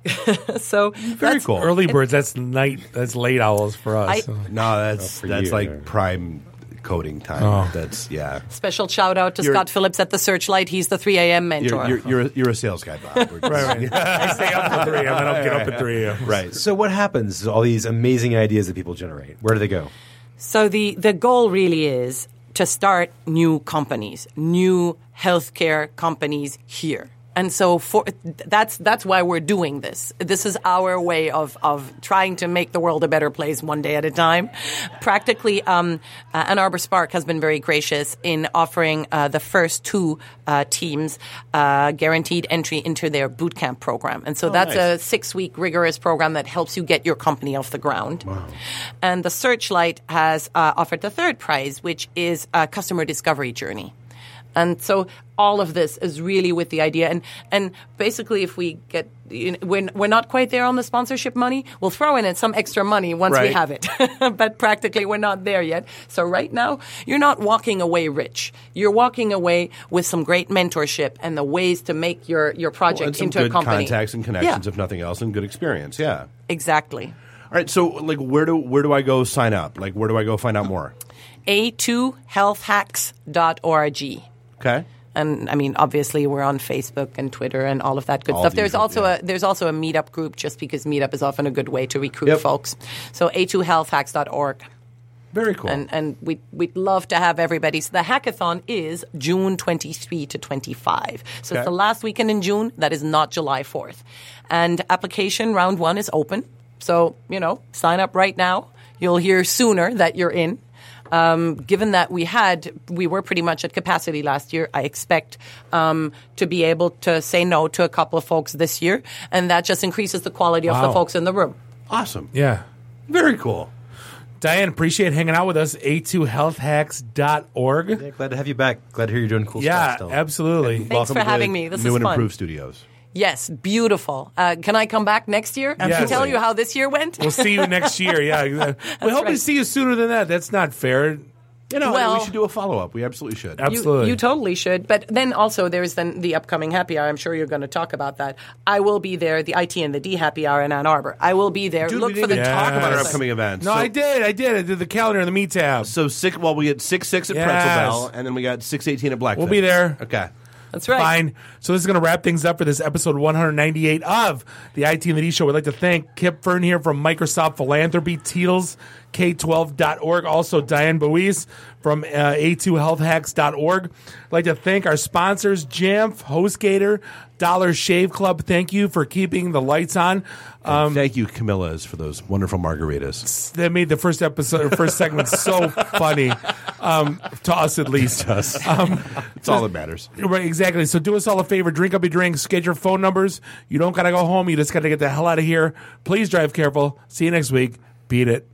So Very that's, cool. Early birds, that's night, that's late owls for us. I- so. No, that's Oh, for that's you, like yeah. prime coding time. Oh. That's yeah. Special shout out to You're- Scott Phillips at the Searchlight. He's the three a.m. mentor. You're, you're, you're, a, you're a sales guy, Bob. We're just- Right, right. I stay up at three a.m. I don't get up at three a.m. Right. So what happens to all these amazing ideas that people generate? Where do they go? So the, the goal really is to start new companies, new healthcare companies here. And so for, that's that's why we're doing this. This is our way of, of trying to make the world a better place one day at a time. Practically, um, uh, Ann Arbor Spark has been very gracious in offering uh, the first two uh, teams uh, guaranteed entry into their boot camp program. And so Oh, that's nice. a six-week rigorous program that helps you get your company off the ground. Wow. And the Searchlight has uh, offered the third prize, which is a customer discovery journey. And so all of this is really with the idea. And, and basically, if we get, you know, we're, we're not quite there on the sponsorship money, we'll throw in some extra money once we Right. have it. But practically, we're not there yet. So right now, you're not walking away rich. You're walking away with some great mentorship and the ways to make your, your project Well, and some into good a company. contacts and connections, Yeah, if nothing else, and good experience. Yeah. exactly. All right. So, like, where do where do I go sign up? Like, where do I go find out more? A two health hacks dot org. Okay. And I mean, obviously, we're on Facebook and Twitter and all of that good All stuff. the There's usual, also yeah. a there's also a meetup group, just because meetup is often a good way to recruit Yep. folks. So A two health hacks dot org. Very cool. And and we we'd love to have everybody. So the hackathon is June twenty-third to twenty-fifth. So Okay. it's the last weekend in June. That is not July fourth. And application round one is open. So, you know, sign up right now. You'll hear sooner that you're in. Um, given that we had, we were pretty much at capacity last year, I expect um, to be able to say no to a couple of folks this year. And that just increases the quality of Wow. the folks in the room. Awesome. Yeah. Very cool. Diane, appreciate hanging out with us. A two health hacks dot org. Yeah, glad to have you back. Glad to hear you're doing cool Yeah, stuff still. absolutely. Thanks Welcome for to having me. This new is and fun. improved studios. Yes, beautiful. Uh, can I come back next year to Absolutely. tell you how this year went? We'll see you next year. Yeah. We hope to right. see you sooner than that. That's not fair. You know, Well- we should do a follow up. We absolutely should. You, Absolutely. you totally should. But then also there's then the upcoming happy hour. I'm sure you're going to talk about that. I will be there, the I T and the D happy hour in Ann Arbor. I will be there. Dude, Look we for the didn't even talk about our Yes. upcoming events. No, So- I did. I did. I did the calendar in the meet tab. So six. Well, we get six six at Yes. Pretzel Bell, and then we got six eighteen at Blackfin. We'll be there. Okay. That's right. Fine. So this is going to wrap things up for this episode one ninety-eight of the I T and the D Show. We'd like to thank Kip Fern here from Microsoft Philanthropy, Teetles, K twelve dot org. Also, Diane Bois from uh, A two health hacks dot org. I'd like to thank our sponsors, Jamf, HostGator, Dollar Shave Club. Thank you for keeping the lights on. Um, thank you, Camilla's, for those wonderful margaritas. That made the first episode, or first segment, so funny um, to us, at least. Us. Um, It's all that matters. Right, exactly. So do us all a favor. Drink up your drinks. Get your phone numbers. You don't got to go home. You just got to get the hell out of here. Please drive careful. See you next week. Beat it.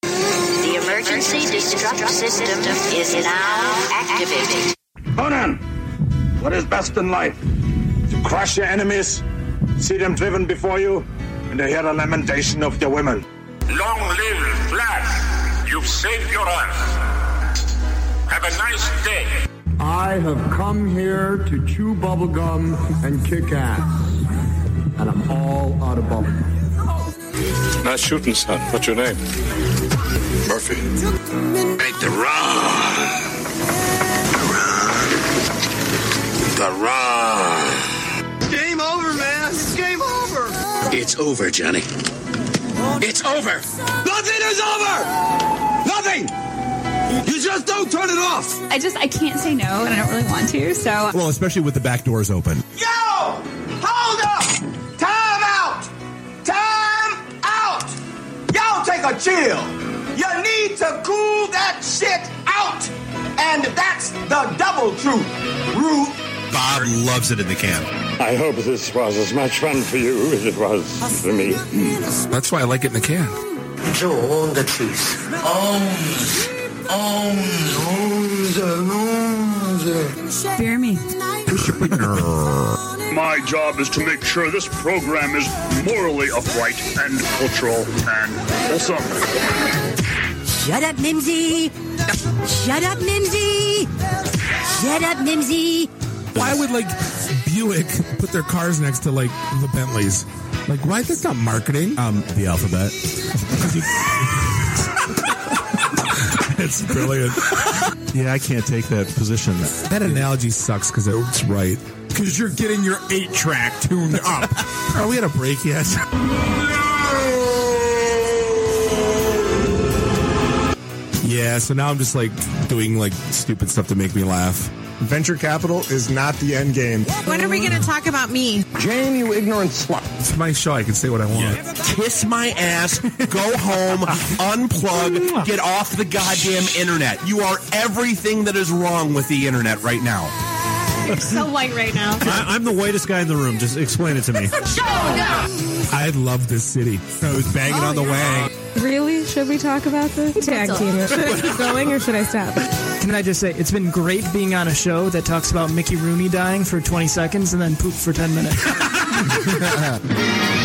The emergency destruct system is now activated. Conan, what is best in life? To crush your enemies, see them driven before you, and to hear the lamentation of their women. Long live Flash. You've saved your life. Have a nice day. I have come here to chew bubblegum and kick ass. And I'm all out of bubblegum. Nice shooting, son. What's your name? Murphy. Make the run. The run. Game over, man. It's game over. It's over, Johnny. It's over. Nothing is over. Nothing. You just don't turn it off. I just, I can't say no, and I don't really want to, so. Well, especially with the back doors open. Yo! Hold up! Time out! Time out! Y'all take a chill. You need to cool that shit out. And that's the double truth. Ruth. Bob loves it in the can. I hope this was as much fun for you as it was for me. That's why I like it in the can. Joe, own the truth. Owns. Owns. Owns. Owns. Fear me. My job is to make sure this program is morally upright and cultural and wholesome. Shut up, Mimsy! Shut up, Mimsy! Shut up, Mimsy! Why would, like, Buick put their cars next to, like, the Bentleys? Like, why? That's not marketing. Um, the alphabet. It's brilliant. Yeah, I can't take that position. That analogy sucks because it's right. Because you're getting your eight track tuned up. Are we at a break yet? Yeah, so now I'm just like doing like stupid stuff to make me laugh. Venture capital is not the end game. When are we going to talk about me? Jane, you ignorant slut. It's my show. I can say what I want. Yeah. Kiss my ass, go home, unplug, get off the goddamn internet. You are everything that is wrong with the internet right now. You're so white right now. I, I'm the whitest guy in the room. Just explain it to me. I love this city. I was banging oh, on the yeah. wang. Really? Should we talk about this? Tag team it. Should I keep going or should I stop? Can I just say, it's been great being on a show that talks about Mickey Rooney dying for twenty seconds and then poop for ten minutes.